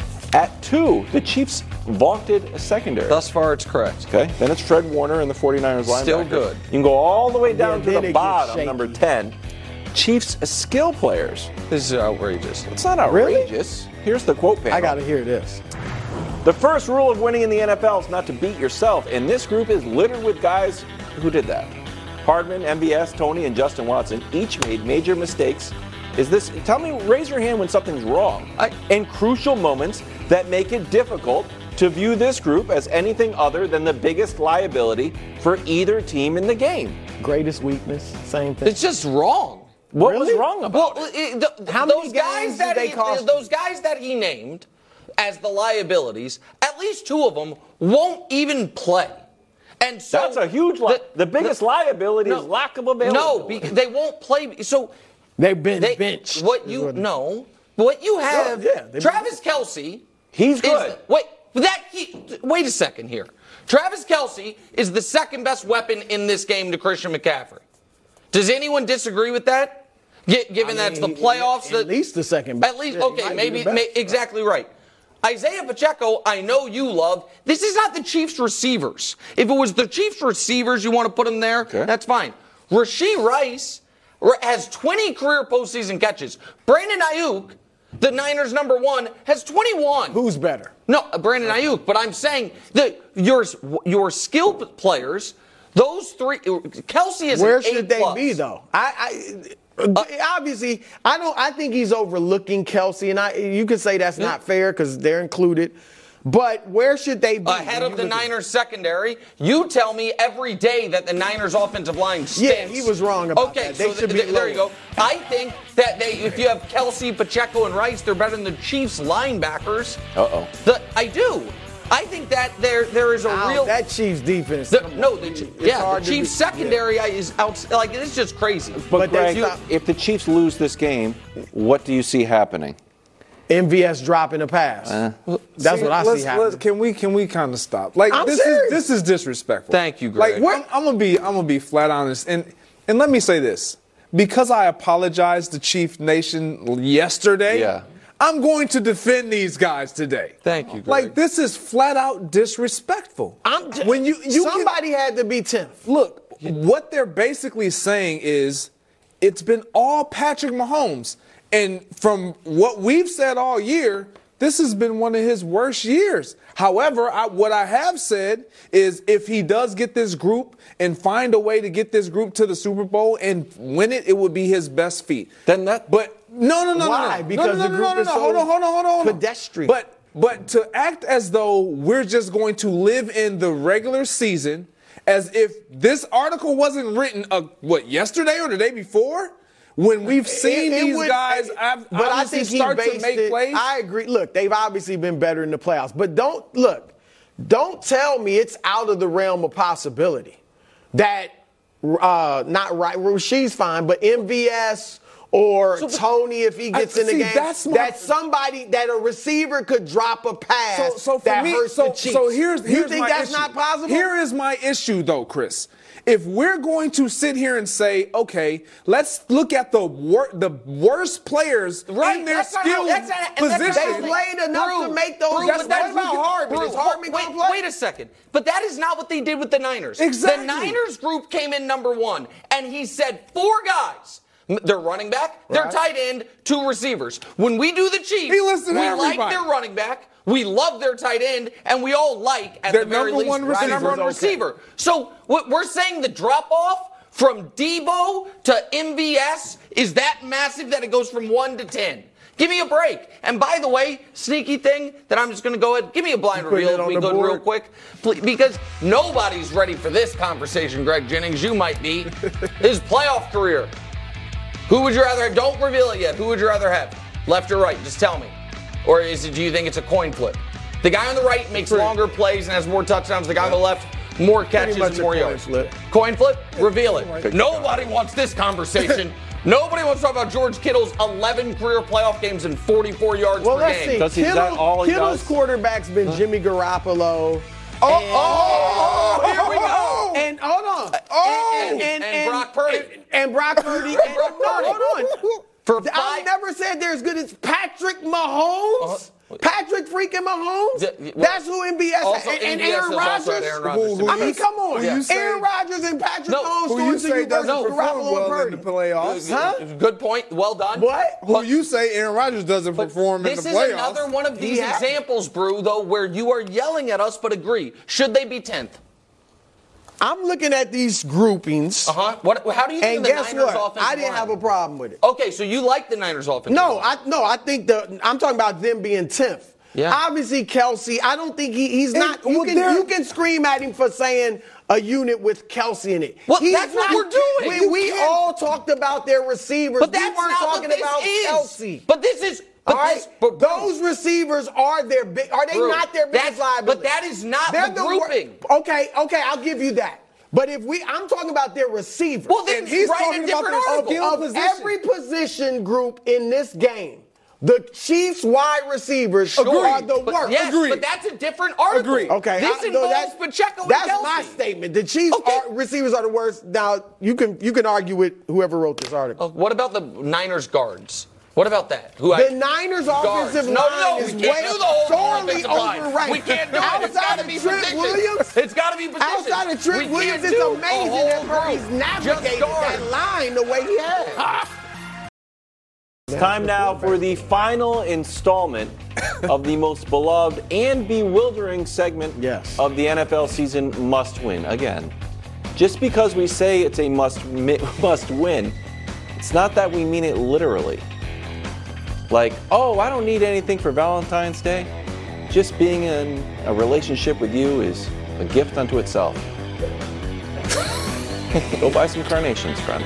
At two, the Chiefs vaunted secondary. Thus far, it's correct. Okay. Then it's Fred Warner and the 49ers linebackers. Still good. You can go all the way down yeah, to the bottom, number ten. Chiefs skill players. This is outrageous. It's not outrageous. Really? Here's the quote panel. I got to hear this. The first rule of winning in the N F L is not to beat yourself, and this group is littered with guys who did that. Hardman, M B S, Tony, and Justin Watson each made major mistakes. Is this, tell me, raise your hand when something's wrong. I, in crucial moments that make it difficult to view this group as anything other than the biggest liability for either team in the game. Greatest weakness, same thing. It's just wrong. What really? was wrong about well, it? it the, How those many guys games that did they he, cost those guys that he named as the liabilities, at least two of them won't even play. And so that's a huge li- the, the biggest the, liability no, is lack of availability. No, because they won't play. So they've been they, benched. What you what no, what you have. Yeah, yeah, Travis Kelce. He's good. Is, wait, that he, wait a second here. Travis Kelce is the second best weapon in this game to Christian McCaffrey. Does anyone disagree with that? Given I mean, that's the playoffs, at that, least the second best. At least yeah, okay, maybe may, exactly right. Isaiah Pacheco, I know you love. This is not the Chiefs receivers. If it was the Chiefs receivers, you want to put them there, okay. That's fine. Rashee Rice has twenty career postseason catches. Brandon Ayuk, the Niners' number one, has twenty-one. Who's better? No, Brandon Ayuk. But I'm saying that your your skill players, those three, Kelce is where an should they plus. be though? I. I Uh, Obviously, I don't. I think he's overlooking Kelce, and I. You could say that's yeah. not fair because they're included. But where should they be? Ahead of the Niners secondary. You tell me every day that the Niners offensive line stinks. Yeah, he was wrong about okay, that. They so should th- be there you go. I think that they, if you have Kelce, Pacheco, and Rice, they're better than the Chiefs linebackers. Uh-oh. The, I do. I think that there there is a Ow, real that Chiefs defense. The, no, the, It's yeah, the hard to Chiefs be- secondary is out. Like it's just crazy. But, But Greg, that's not- if the Chiefs lose this game, what do you see happening? M V S dropping a pass. Uh, That's See, what I let's, see happening. let's- Can we can we kind of stop? Like I'm this serious. is this is disrespectful. Thank you, Greg. Like I'm, I'm gonna be I'm gonna be flat honest, and and let me say this: because I apologized to Chief Nation yesterday, Yeah. I'm going to defend these guys today. Thank you, Greg. Like this is flat out disrespectful. I'm j- when you you can- somebody had to be tenth. Look, what they're basically saying is it's been all Patrick Mahomes. And from what we've said all year, this has been one of his worst years. However, I, what I have said is if he does get this group and find a way to get this group to the Super Bowl and win it, it would be his best feat. Then that- But no, no, no, Why? no, no. Because no, no, the no, group no, no, is no. so Hold on, hold on, hold on, hold on. pedestrian. But but to act as though we're just going to live in the regular season as if this article wasn't written, uh, what, yesterday or the day before? When we've seen It- it these would- guys but obviously I think he start to based make it- plays. I agree. Look, they've obviously been better in the playoffs. But don't, look, don't tell me it's out of the realm of possibility that, uh, not right, Rasheed's fine, but M V S or So, but- Tony, if he gets I- in the see, game, that's my- that somebody, that a receiver could drop a pass So, so for that me, hurts so, the Chiefs. so here's, here's you think my that's issue. not possible? Here is my issue, though, Chris. If we're going to sit here and say, okay, let's look at the wor- the worst players Right, in their that's not- skill that's not- and that's not- position. They played enough Brew, to make those. Brew, That's but that what is- about Hardman? Brew, Is Hardman wait, gonna play? wait a second. But that is not what they did with the Niners. Exactly. The Niners group came in number one, and he said four guys. Their running back, their Right. tight end, two receivers. When we do the Chiefs, He listed we like everybody. their running back, we love their tight end, and we all like, at Their the very number least, one their number one receiver's okay. receiver. So what we're saying the drop-off from Debo to M V S is that massive that it goes from one to ten. Give me a break. And by the way, sneaky thing that I'm just going to go ahead, give me a blind putting reveal it if on we the could board? real quick. Please, because nobody's ready for this conversation, Greg Jennings. You might be. His playoff career. Who would you rather have? Don't reveal it yet. Who would you rather have? Left or right? Just tell me. Or is it, do you think it's a coin flip? The guy on the right makes longer plays and has more touchdowns. The guy on the left, more catches much and a more coin yards. flip. Coin flip? Reveal it. Nobody wants this conversation. Nobody wants to talk about George Kittle's eleven career playoff games and forty-four yards Well, per let's game. see. Does he- is Kittle, that all he Kittle's does? quarterback's been Jimmy Garoppolo. Oh, oh, oh, here we go. And hold on. Oh, and- and Brock Purdy. And, and Brock Purdy. and, Brock no, Purdy. hold on. For I five- never said they're as good as Patrick Mahomes. Uh, Patrick freaking Mahomes. Yeah, well, That's who M B S also and, and M B S Aaron is also Rodgers. at Aaron Rodgers. Who- who I mean, you- come on. who you say- Aaron Rodgers and Patrick No, Mahomes Who throwing you to say you doesn't versus perform Garoppolo and well Purdy. in the playoffs? Huh? Good point. Well done. What? Who you say Aaron Rodgers doesn't perform in This the is playoffs? another one of these He has- examples, Brew, though, where you are yelling at us but agree. Should they be tenth? I'm looking at these groupings. Uh-huh. What, how do you think And the guess Niners what? offense I didn't have a problem with it. Okay, so you like the Niners offense? No, I no, I think the I'm talking about them being tenth. Yeah. Obviously, Kelsey, I don't think he, he's And- not. You well, can they're- you can scream at him for saying a unit with Kelsey in it. Well, He's that's what not- we're doing. We, You we can't- all talked about their receivers. But we that's weren't not talking what this about is. Kelsey. But this is. But All right, this, but those receivers are their big. Are they Brew, not their biggest that's- liability? but that is not They're the wor- grouping. okay, okay, I'll give you that. But if we, I'm talking about their receivers. Well, then And he's write a talking about different their article. of position. every position group in this game. The Chiefs wide receivers Sure. are the But worst. yes, Agreed. but that's a different article. Agreed. Okay, This I- no, involves that's- Pacheco and That's Kelsey. my statement. The Chiefs Okay. are, receivers are the worst. Now you can you can argue with whoever wrote this article. Uh, what about the Niners guards? What about that? Who The I, Niners guards. offensive No, line no, is we can't way do the whole sorely offensive line. overranked. We can't do it. It's Outside got to of be Trent position. Williams, It's got to be position. outside of Trent We Williams, can't it's do a amazing whole that Purdy's group. navigated Just guards. that line the way he has. It's time now for the final installment of the most beloved and bewildering segment Yes. of the N F L season must win. Again, just because we say it's a must mi- must win, it's not that we mean it literally. Like, oh, I don't need anything for Valentine's Day. Just being in a relationship with you is a gift unto itself. Go buy some carnations, friend.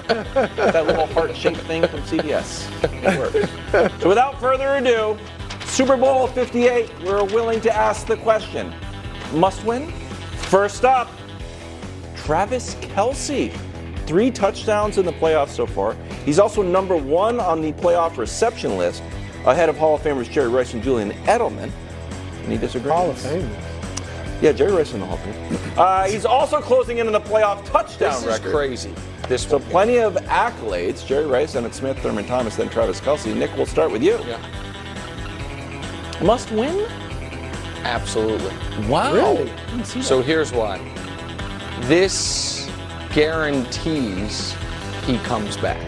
That little heart-shaped thing from C V S. It works. So without further ado, Super Bowl fifty-eight, we're willing to ask the question. Must win? First up, Travis Kelce. Three touchdowns in the playoffs so far. He's also number one on the playoff reception list, ahead of Hall of Famers Jerry Rice and Julian Edelman. Any disagreements? Hall of Famers. Yeah, Jerry Rice in the Hall of Fame. Uh, he's also closing in on the playoff touchdown this is record. crazy. This so one. plenty of accolades. Jerry Rice, Emmitt Smith, Thurman Thomas, then Travis Kelce. Nick, we'll start with you. Yeah. Must win? Absolutely. Wow. Really? So here's why. This guarantees he comes back.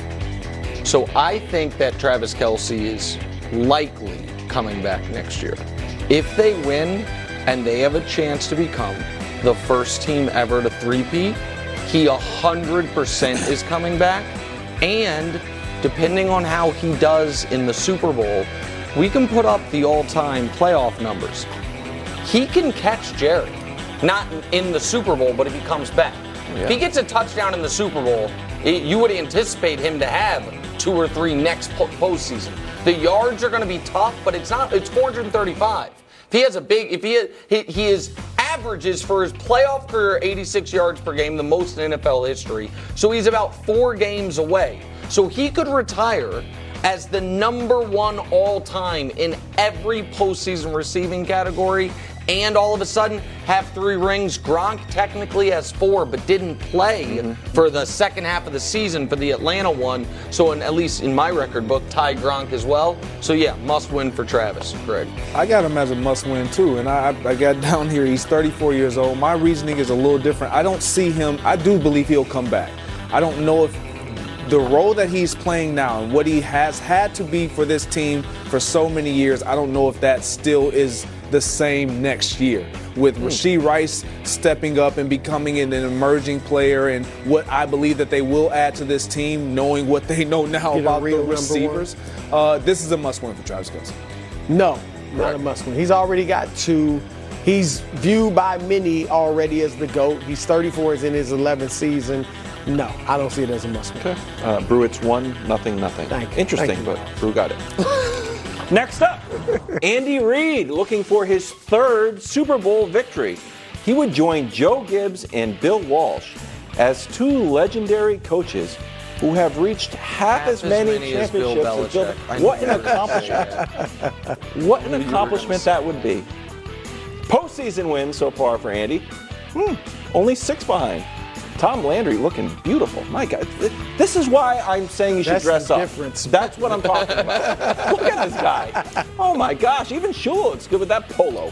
So I think that Travis Kelce is likely coming back next year. If they win and they have a chance to become the first team ever to three-peat, he one hundred percent is coming back. And depending on how he does in the Super Bowl, we can put up the all-time playoff numbers. He can catch Jerry. Not in the Super Bowl, but if he comes back. Yeah. If he gets a touchdown in the Super Bowl, it, you would anticipate him to have two or three next po- postseason. The yards are going to be tough, but it's not. It's four hundred thirty-five. If he has a big, if he he, he is averages for his playoff career eighty-six yards per game, the most in N F L history. So he's about four games away. So he could retire as the number one all-time in every postseason receiving category, and all of a sudden have three rings. Gronk technically has four, but didn't play mm-hmm. for the second half of the season for the Atlanta one. So in, at least in my record book, tied Gronk as well. So yeah, must win for Travis. Greg. I got him as a must win too, and I, I got down here. He's thirty-four years old. My reasoning is a little different. I don't see him. I do believe he'll come back. I don't know if the role that he's playing now and what he has had to be for this team for so many years, I don't know if that still is the same next year. With Rashee Rice stepping up and becoming an emerging player, and what I believe that they will add to this team, knowing what they know now Get about real the receivers, uh, this is a must-win for Travis Kelce. No, not right. a must-win. He's already got two. He's viewed by many already as the GOAT. He's thirty-four, is in his eleventh season. No, I don't see it as a must-win. Okay. Uh, Brew, it's one, nothing, nothing. Thank you. Interesting, Thank you. but Brew got it. Next up, Andy Reid looking for his third Super Bowl victory. He would join Joe Gibbs and Bill Walsh as two legendary coaches who have reached half, half as, as many, many championships as Bill Belichick. As Bill, what an accomplishment. What an accomplishment that would be. Postseason wins so far for Andy. Hmm, only six behind. Tom Landry looking beautiful. My God, this is why I'm saying you should That's dress the up. Difference. That's what I'm talking about. Look at this guy. Oh my gosh, even Shula looks good with that polo.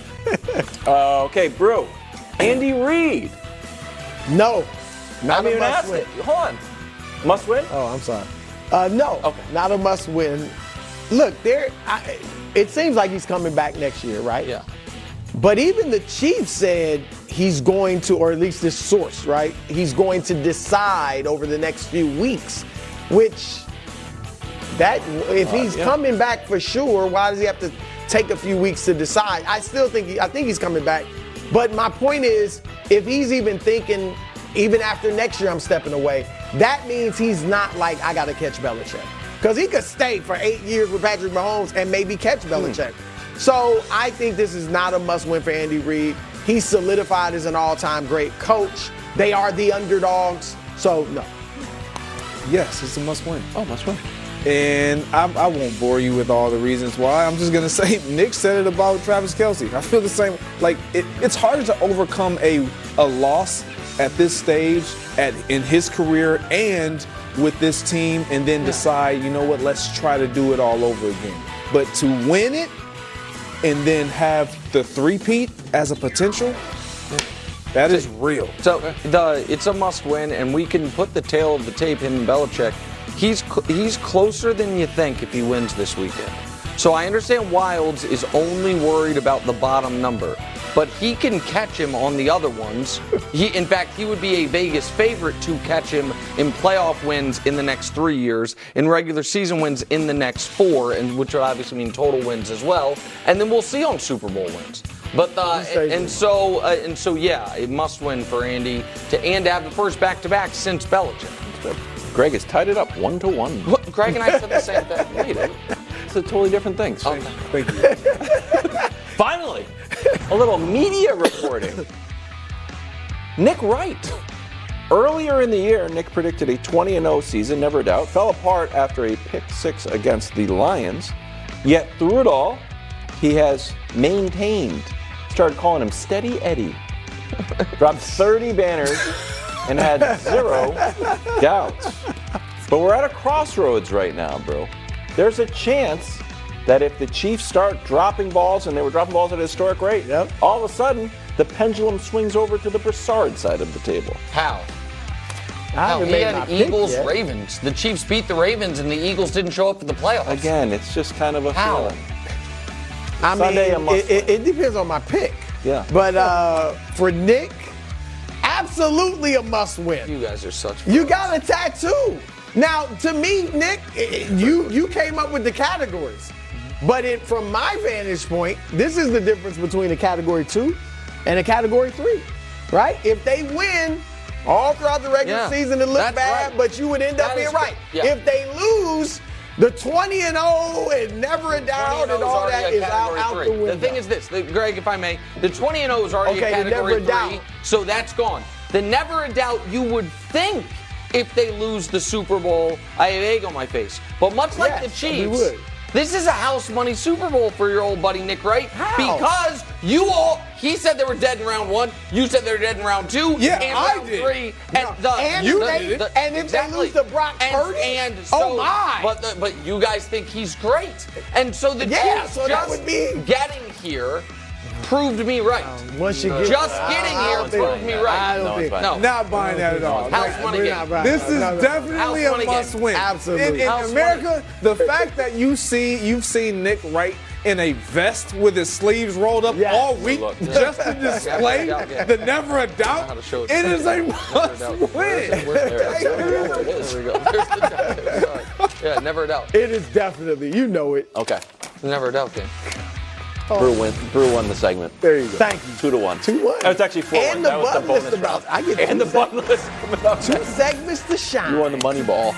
uh, okay, Brew. Andy Reid. No, not I mean, a must win. Hold on. Must win? Oh, I'm sorry. Uh, no, okay. Not a must win. Look, there. I, it seems like he's coming back next year, right? Yeah. But even the Chiefs said he's going to, or at least this source, right? He's going to decide over the next few weeks, which that if he's uh, yeah. coming back for sure, why does he have to take a few weeks to decide? I still think he, I think he's coming back. But my point is, if he's even thinking, even after next year, I'm stepping away, that means he's not like, I got to catch Belichick. Because he could stay for eight years with Patrick Mahomes and maybe catch Belichick. Hmm. So I think this is not a must-win for Andy Reid. He's solidified as an all-time great coach. They are the underdogs. So, no. Yes, it's a must-win. Oh, must-win. And I, I won't bore you with all the reasons why. I'm just going to say Nick said it about Travis Kelce. I feel the same. Like, it, it's harder to overcome a, a loss at this stage at in his career and with this team and then decide, you know what, let's try to do it all over again. But to win it, and then have the three-peat as a potential, that is real. So the it's a must-win, and we can put the tail of the tape, him and Belichick. He's he's closer than you think if he wins this weekend. So I understand Wilds is only worried about the bottom number, but he can catch him on the other ones. He, in fact, he would be a Vegas favorite to catch him in playoff wins in the next three years, in regular season wins in the next four, and which would obviously mean total wins as well. And then we'll see on Super Bowl wins. But uh, and, and so uh, and so yeah, it must win for Andy to and to have the first back-to-back since Belichick. Greg has tied it up one to one. Greg and I said the same thing. Wait, That's a totally different thing. So. Okay. Thank you. Finally, a little media reporting. Nick Wright. Earlier in the year, Nick predicted a twenty and oh season, never a doubt, fell apart after a pick six against the Lions. Yet through it all, he has maintained. Started calling him Steady Eddie. Dropped thirty banners and had zero doubts. But we're at a crossroads right now, bro. There's a chance that if the Chiefs start dropping balls, and they were dropping balls at a historic rate, yep. all of a sudden, the pendulum swings over to the Broussard side of the table. How? I How? He made had my pick Eagles, yet. Ravens. The Chiefs beat the Ravens, and the Eagles didn't show up for the playoffs. Again, it's just kind of a How? feeling. I Sunday, a mean, must it, it, it depends on my pick. Yeah. But uh, for Nick, absolutely a must win. You guys are such. You got a tattoo. Now, to me, Nick, it, you you came up with the categories. But it, from my vantage point, this is the difference between a category two and a category three, right? If they win all throughout the regular Yeah, season, it looked that's bad, right. but you would end up That being is right. good. Yeah. If they lose, the twenty and oh and never a doubt and all that is out, out the window. The thing is this, the, Greg, if I may, the twenty and oh is already Okay, a the category never a three, doubt. so that's gone. The never a doubt, you would think if they lose the Super Bowl, I have egg on my face. But much like Yes, the Chiefs, we would. this is a house money Super Bowl for your old buddy Nick Wright. How? Because you all, he said they were dead in round one, you said they were dead in round two, Yeah, and I round did. three, No, and the, and the- they- the- and if they lose to Brock and, Purdy? and Oh, so, my. But the, but you guys think he's great, and so the Yeah, Chiefs so that just would be- getting here proved me right. Once you get Just I- getting I here don't think- proved me I right. don't No, think. it's fine. No. Not buying that at all. House Like, money We're game. not buying This that. is No, no. definitely House a money game. must win. Absolutely. In, in House America, the fact that you see you've seen Nick Wright in a vest with his sleeves rolled up Yes. all week Look. just to display Yeah, yeah, yeah. the never a How doubt. to show it. It is a Never must doubt. win. Where's the- where's the- there it is. There we go. There's the doubt. Sorry. Yeah, never a doubt. It is definitely, you know it. Okay. Never a doubt game. Brew, win, Brew won the segment. There you go. Thank you. Two to one. Two one. That was actually four And one. the That was the bun bonus list about- round. I get And two the bun list coming up. Two segments to shine. You won the money ball.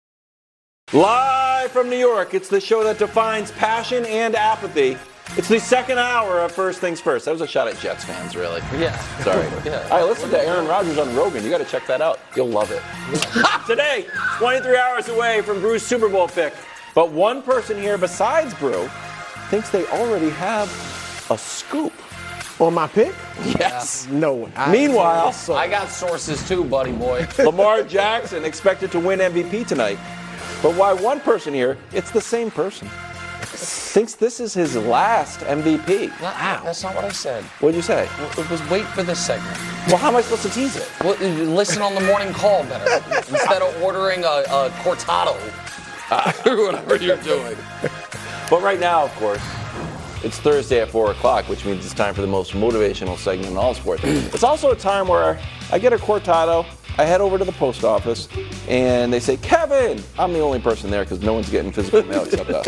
Live from New York, it's the show that defines passion and apathy. It's the second hour of First Things First. That was a shot at Jets fans, really. Yeah. Sorry. Yeah. I listened to Aaron Rodgers on Rogan. You got to check that out. You'll love it. Today, twenty-three hours away from Brew's Super Bowl pick. But one person here besides Brew thinks they already have a scoop. On my pick? Yes. No. I- Meanwhile, I got sources too, buddy boy. Lamar Jackson expected to win M V P tonight. But why one person here, it's the same person, thinks this is his last M V P. Wow. That's not what I said. What'd you say? It was wait for this segment. Well, how am I supposed to tease it? Well, listen on the morning call better instead of ordering a, a cortado or whatever you're doing. But right now, of course, it's Thursday at four o'clock, which means it's time for the most motivational segment in all sports. It's also a time where I get a cortado, I head over to the post office, and they say, Kevin! I'm the only person there because no one's getting physical mail except us.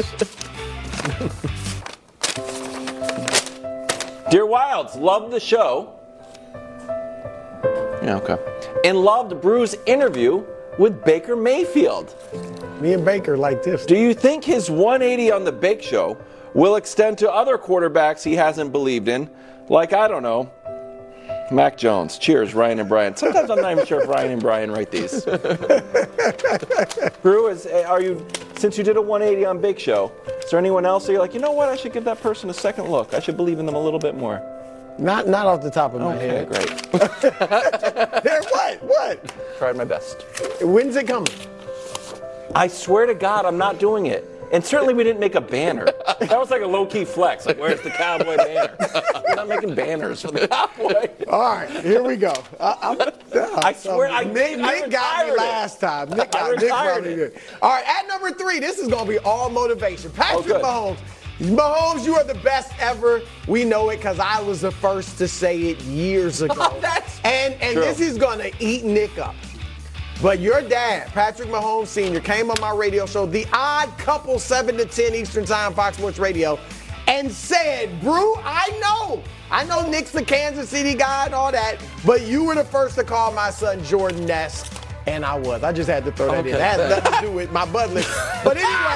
Dear Wilds, loved the show. Yeah, okay. And loved Brew's interview with Baker Mayfield. Me and Baker like this. Do you think his one eighty on the Bake Show will extend to other quarterbacks he hasn't believed in? Like, I don't know, Mac Jones. Cheers, Ryan and Brian. Sometimes I'm not even sure if Ryan and Brian write these. Brew, is, are you, since you did a one eighty on Bake Show, is there anyone else that you're like, you know what, I should give that person a second look. I should believe in them a little bit more. Not not off the top of my Okay, head. great. There, what? What? Tried my best. When's it coming? I swear to God, I'm not doing it. And certainly we didn't make a banner. That was like a low-key flex. Like, where's the cowboy banner? We're not making banners for the cowboy. All right, here we go. I, I'm, I swear, I- Nick, I Nick got me retired it. last time. Nick I got Nick retired probably it. good. All right, at number three, this is going to be all motivation. Patrick good. Mahomes. Mahomes, you are the best ever. We know it because I was the first to say it years ago. That's and and true. this is going to eat Nick up. But your dad, Patrick Mahomes Senior, came on my radio show, The Odd Couple, seven to ten Eastern Time, Fox Sports Radio, and said, Brew, I know. I know Nick's the Kansas City guy and all that, but you were the first to call my son Jordan Ness, and I was. I just had to throw that Okay. in. That had nothing to do with my butt lick. But anyway,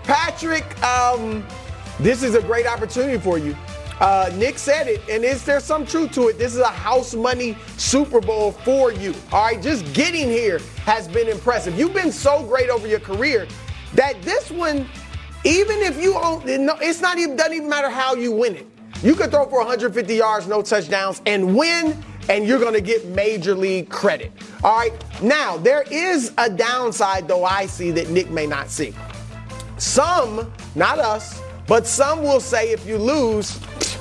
Patrick, um, this is a great opportunity for you. Uh, Nick said it, and is there some truth to it? This is a house money Super Bowl for you. All right, just getting here has been impressive. You've been so great over your career that this one, even if you own, it's not even doesn't even matter how you win it. You could throw for one hundred fifty yards, no touchdowns, and win, and you're going to get major league credit. All right, now there is a downside, though, I see that Nick may not see. Some, not us, but some will say if you lose,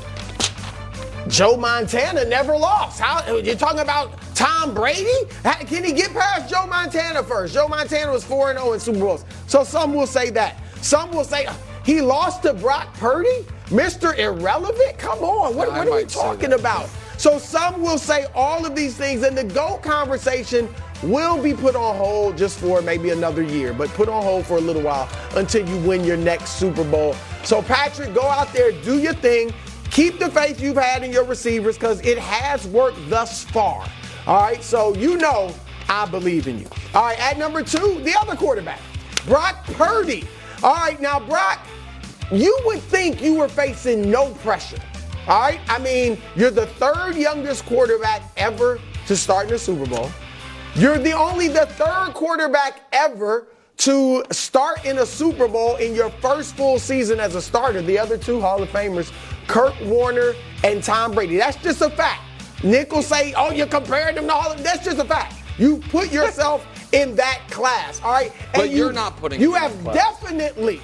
Joe Montana never lost. How, you're talking about Tom Brady? How, can he get past Joe Montana first? Joe Montana was four and oh in Super Bowls. So some will say that. Some will say he lost to Brock Purdy? Mister Irrelevant? Come on, what, what are we talking about? So some will say all of these things, and the GOAT conversation will be put on hold just for maybe another year, but put on hold for a little while until you win your next Super Bowl. So Patrick, go out there, do your thing. Keep the faith you've had in your receivers because it has worked thus far. All right, so you know I believe in you. All right, at number two, the other quarterback, Brock Purdy. All right, now, Brock, you would think you were facing no pressure. All right, I mean, you're the third youngest quarterback ever to start in the Super Bowl. You're the only the third quarterback ever to start in a Super Bowl in your first full season as a starter. The other two Hall of Famers, Kurt Warner and Tom Brady. That's just a fact. Nick will say, oh, you're comparing them to Hall of Fame. That's just a fact. You put yourself in that class, all right? And but you, you're not putting You in have that class. definitely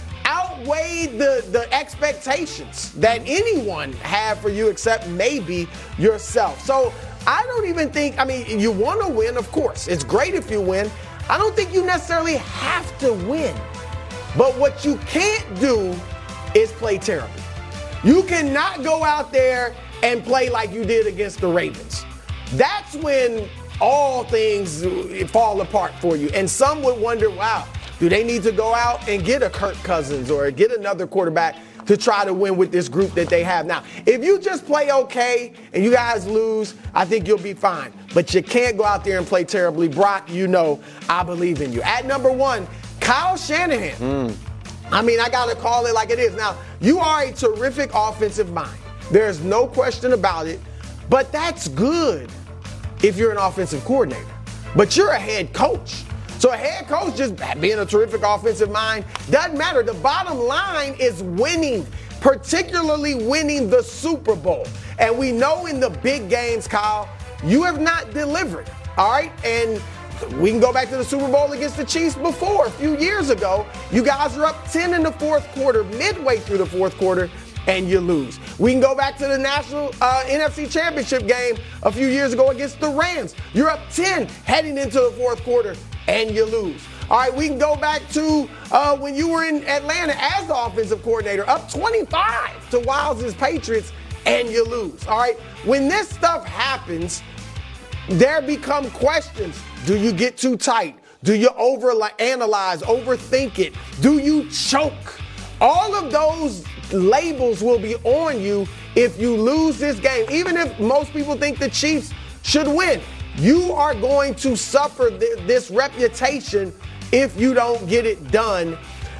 outweighed the, the expectations that anyone had for you except maybe yourself. So I don't even think, I mean, you want to win, of course. It's great if you win. I don't think you necessarily have to win. But what you can't do is play terribly. You cannot go out there and play like you did against the Ravens. That's when all things fall apart for you. And some would wonder, wow, do they need to go out and get a Kirk Cousins or get another quarterback to try to win with this group that they have now? If you just play okay and you guys lose, I think you'll be fine. But you can't go out there and play terribly. Brock, you know I believe in you. At number one, Kyle Shanahan. Mm. I mean, I got to call it like it is. Now, you are a terrific offensive mind. There's no question about it. But that's good if you're an offensive coordinator. But you're a head coach. So a head coach just being a terrific offensive mind doesn't matter. The bottom line is winning, particularly winning the Super Bowl. And we know in the big games, Kyle, you have not delivered, all right? And we can go back to the Super Bowl against the Chiefs before, a few years ago. You guys are up ten in the fourth quarter, midway through the fourth quarter, and you lose. We can go back to the National uh, N F C Championship game a few years ago against the Rams. You're up ten heading into the fourth quarter, and you lose. All right, we can go back to uh, when you were in Atlanta as the offensive coordinator, up twenty-five to Wiles' Patriots, and you lose. All right, when this stuff happens, there become questions. Do you get too tight? Do you overanalyze, overthink it? Do you choke? All of those labels will be on you if you lose this game. Even if most people think the Chiefs should win, you are going to suffer th- this reputation if you don't get it done.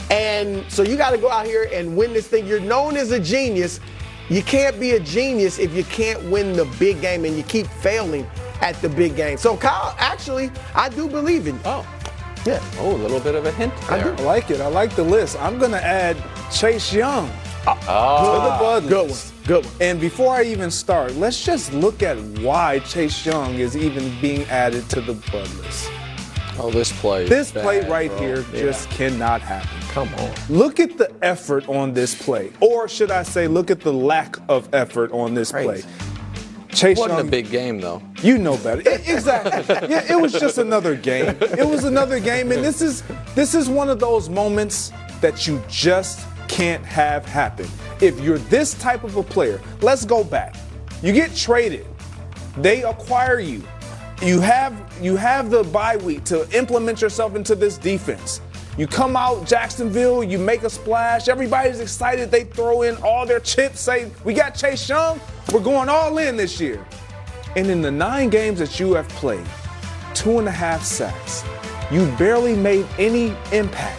And so you got to go out here and win this thing. You're known as a genius. You can't be a genius if you can't win the big game and you keep failing at the big game. So, Kyle, actually, I do believe in you. Oh. Yeah. Oh, a little bit of a hint there. I, do. I like it. I like the list. I'm going to add Chase Young oh. to the Bud Good list. one. Good one. And before I even start, let's just look at why Chase Young is even being added to the Bud list. Oh, this play. This bad, play right bro. here yeah. just cannot happen. Come on. Look at the effort on this play. Or should I say, look at the lack of effort on this Crazy. play. Chase It wasn't Young, a big game, though. You know better. It, exactly. Yeah, it was just another game. It was another game, and this is this is one of those moments that you just can't have happen. If you're this type of a player, let's go back. You get traded. They acquire you. You have you have the bye week to implement yourself into this defense. You come out Jacksonville, you make a splash. Everybody's excited. They throw in all their chips, say, we got Chase Young. We're going all in this year. And in the nine games that you have played, two and a half sacks, you barely made any impact.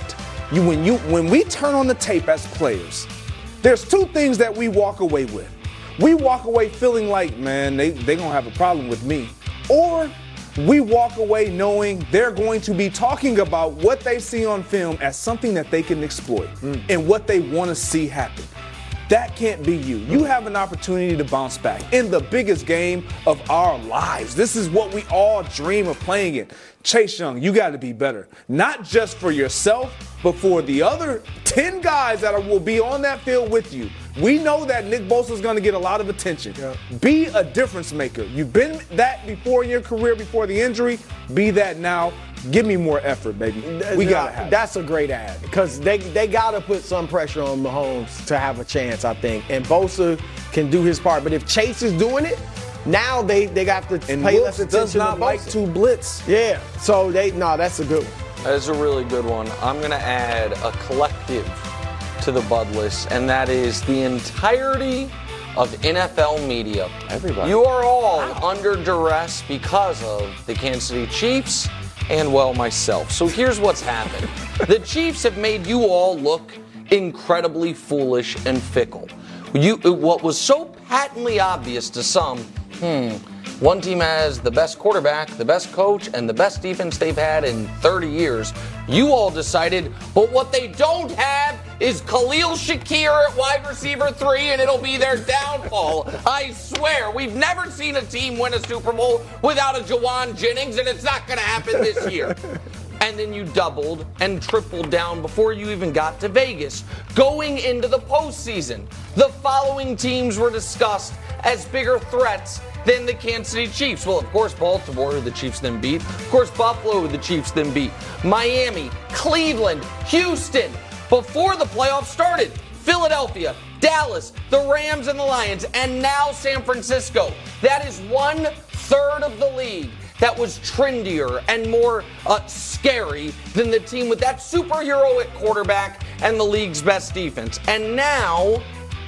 you when you when we turn on the tape as players, there's two things that we walk away with. We walk away feeling like, man, they they gonna have a problem with me, or we walk away knowing they're going to be talking about what they see on film as something that they can exploit mm. and what they want to see happen. That can't be you. You have an opportunity to bounce back in the biggest game of our lives. This is what we all dream of playing in. Chase Young, you got to be better. Not just for yourself, but for the other ten guys that are, will be on that field with you. We know that Nick Bosa is going to get a lot of attention. Yeah. Be a difference maker. You've been that before in your career, before the injury. Be that now. Give me more effort, baby. We got to have That's a great ad because they, they got to put some pressure on Mahomes to have a chance, I think. And Bosa can do his part. But if Chase is doing it, now they, they got to and pay less attention does not to like to blitz. Yeah. So, they no, that's a good one. That's a really good one. I'm going to add a collective to the Bud list, and that is the entirety of N F L media. Everybody. You are all wow. under duress because of the Kansas City Chiefs and, well, myself. So here's what's happened. The Chiefs have made you all look incredibly foolish and fickle. You, what was so patently obvious to some, hmm, one team has the best quarterback, the best coach, and the best defense they've had in thirty years. You all decided, but what they don't have is Khalil Shakir at wide receiver three, and it'll be their downfall. I swear, we've never seen a team win a Super Bowl without a Jawan Jennings, and it's not going to happen this year. And then you doubled and tripled down before you even got to Vegas. Going into the postseason, the following teams were discussed as bigger threats than the Kansas City Chiefs. Well, of course, Baltimore, who the Chiefs then beat. Of course, Buffalo, who the Chiefs then beat. Miami, Cleveland, Houston. Before the playoffs started, Philadelphia, Dallas, the Rams and the Lions, and now San Francisco. That is one third of the league that was trendier and more uh, scary than the team with that superhero at quarterback and the league's best defense. And now,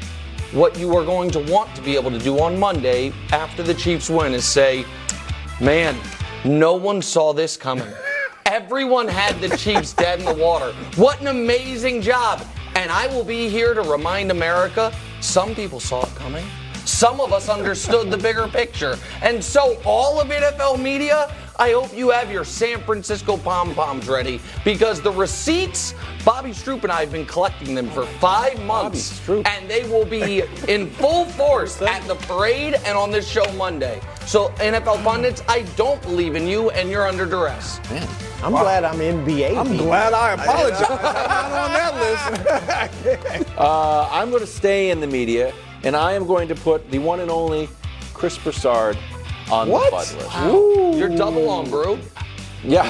what you are going to want to be able to do on Monday after the Chiefs win is say, man, no one saw this coming. Everyone had the Chiefs dead in the water. What an amazing job. And I will be here to remind America, some people saw it coming. Some of us understood the bigger picture. And so all of N F L media, I hope you have your San Francisco pom-poms ready because the receipts, Bobby Stroop and I have been collecting them for five months. And they will be in full force at the parade and on this show Monday. So N F L pundits, I don't believe in you and you're under duress. Man, I'm wow. glad I'm N B A. I'm glad I apologize. I'm not on that list. uh, I'm going to stay in the media. And I am going to put the one and only Chris Broussard on what? the Bud list. Wow. You're double on, bro. Yeah.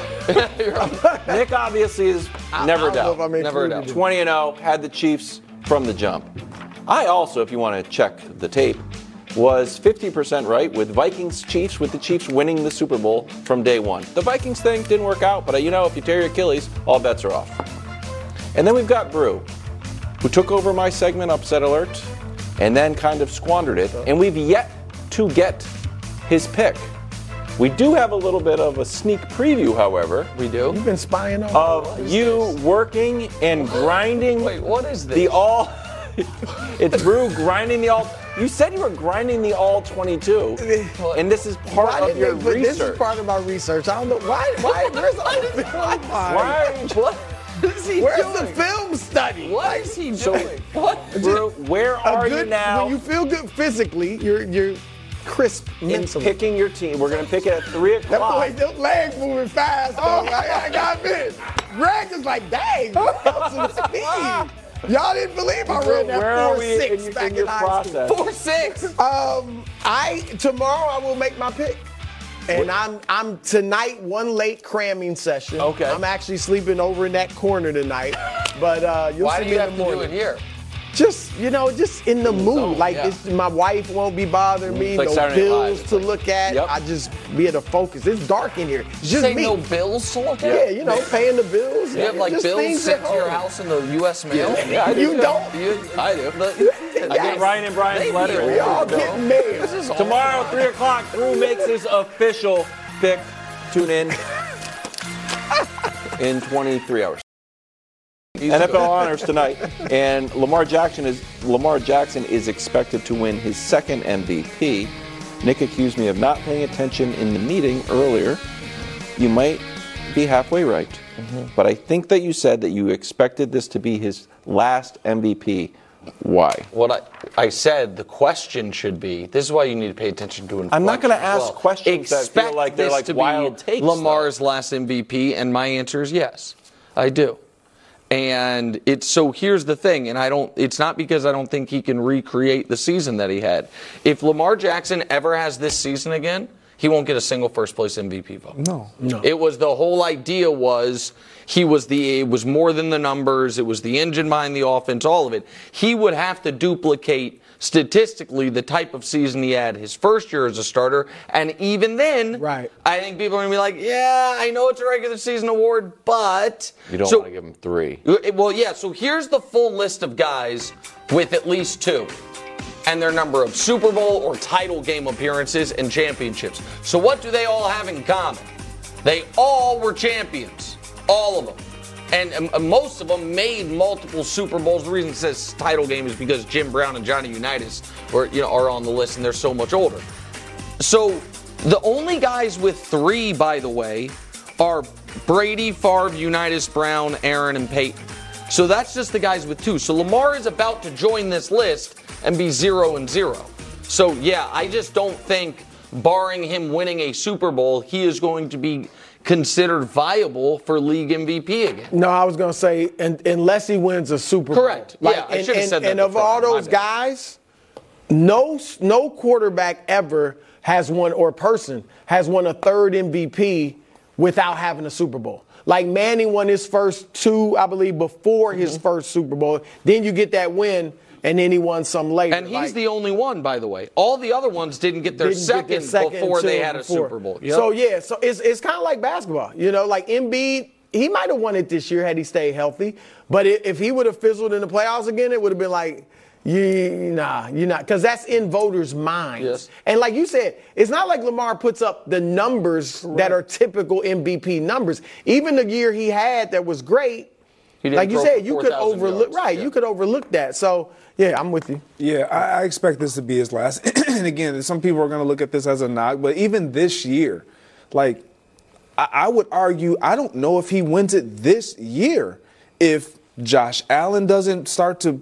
Nick obviously is never doubt. Never doubt. twenty and oh, had the Chiefs from the jump. I also, if you want to check the tape, was fifty percent right with Vikings Chiefs, with the Chiefs winning the Super Bowl from day one. The Vikings thing didn't work out, but you know, if you tear your Achilles, all bets are off. And then we've got Brew, who took over my segment, Upset Alert, and then kind of squandered it. And we've yet to get his pick. We do have a little bit of a sneak preview, however. We do? You've been spying on Of you this? working and grinding. Wait, what is this? The all. It's Brew grinding the all. You said you were grinding the all twenty-two, and this is part why of your they, research. This is part of my research. I don't know why. Why? Where's all the film? Why are you? What? What is he Where's doing? the film study? What is he doing? So, what? Brew, where are good, you now? When you feel good physically, you're you're crisp in mentally. Picking your team. We're gonna pick it at three o'clock. That boy, those legs moving fast. Though. I, I got it. Greg is like, dang, some speed. Y'all didn't believe I ran that Where four are we six in, back in your in high process? school. Four six. Um, I tomorrow I will make my pick. And I'm I'm tonight one late cramming session. Okay. I'm actually sleeping over in that corner tonight. But uh, you'll Why see do me you in have the to morning. do it here? Just, you know, just in the mood. zone, like, yeah. it's, my wife won't be bothering me. Like no Saturday Night bills Live. to look at. Yep. I just be able to focus. It's dark in here. It's just Say me. no bills to look Yeah, at? you know, paying the bills. You have like just bills things sent at to your home. house in the U S mail? Yeah, I do. You don't? You, I do. The, I get Ryan and Brian's letter. We all get mail. This is Tomorrow, three o'clock, Brew makes his official pick. Tune in in twenty-three hours. N F L honors tonight, and Lamar Jackson is Lamar Jackson is expected to win his second M V P. Nick accused me of not paying attention in the meeting earlier. You might be halfway right, mm-hmm. but I think that you said that you expected this to be his last M V P. Why? What I, I said, the question should be, this is why you need to pay attention to inflection. I'm not going to ask well. questions Expect that feel like they're like to wild be takes. Lamar's though. last M V P, and my answer is yes, I do. And it's so here's the thing, and I don't it's not because I don't think he can recreate the season that he had. If Lamar Jackson ever has this season again, he won't get a single first place M V P vote. No. No. It was the whole idea was he was the it was more than the numbers, it was the engine behind the offense, all of it. He would have to duplicate statistically the type of season he had his first year as a starter, and even then, right. I think people are going to be like, yeah, I know it's a regular season award, but you don't so, want to give him three. Well, yeah, so here's the full list of guys with at least two. And their number of Super Bowl or title game appearances and championships. So what do they all have in common? They all were champions. All of them. And um, most of them made multiple Super Bowls. The reason it says title game is because Jim Brown and Johnny Unitas were, you know, are on the list and they're so much older. So the only guys with three, by the way, are Brady, Favre, Unitas, Brown, Aaron, and Peyton. So that's just the guys with two. So Lamar is about to join this list and be zero and zero. So, yeah, I just don't think, barring him winning a Super Bowl, he is going to be considered viable for league M V P again. No, I was going to say, and, unless he wins a Super Bowl. Correct. Like, yeah, I should have said that. And of all those guys, no, no quarterback ever has won, or person has won a third M V P without having a Super Bowl. Like Manning won his first two, I believe, before his mm-hmm. first Super Bowl. Then you get that win, and then he won some later. And he's like, the only one, by the way. All the other ones didn't get their, didn't second, get their second before they had before. a Super Bowl. Yep. So, yeah, so it's it's kind of like basketball. You know, like Embiid, he might have won it this year had he stayed healthy. But if he would have fizzled in the playoffs again, it would have been like, You, nah, you're not. Because that's in voters' minds. Yes. And like you said, it's not like Lamar puts up the numbers right. that are typical M V P numbers. Even the year he had that was great, like you said, you could overlook, right, yeah. you could overlook that. So, yeah, I'm with you. Yeah, I, I expect this to be his last. And again, some people are going to look at this as a knock, but even this year, like, I, I would argue, I don't know if he wins it this year. If Josh Allen doesn't start to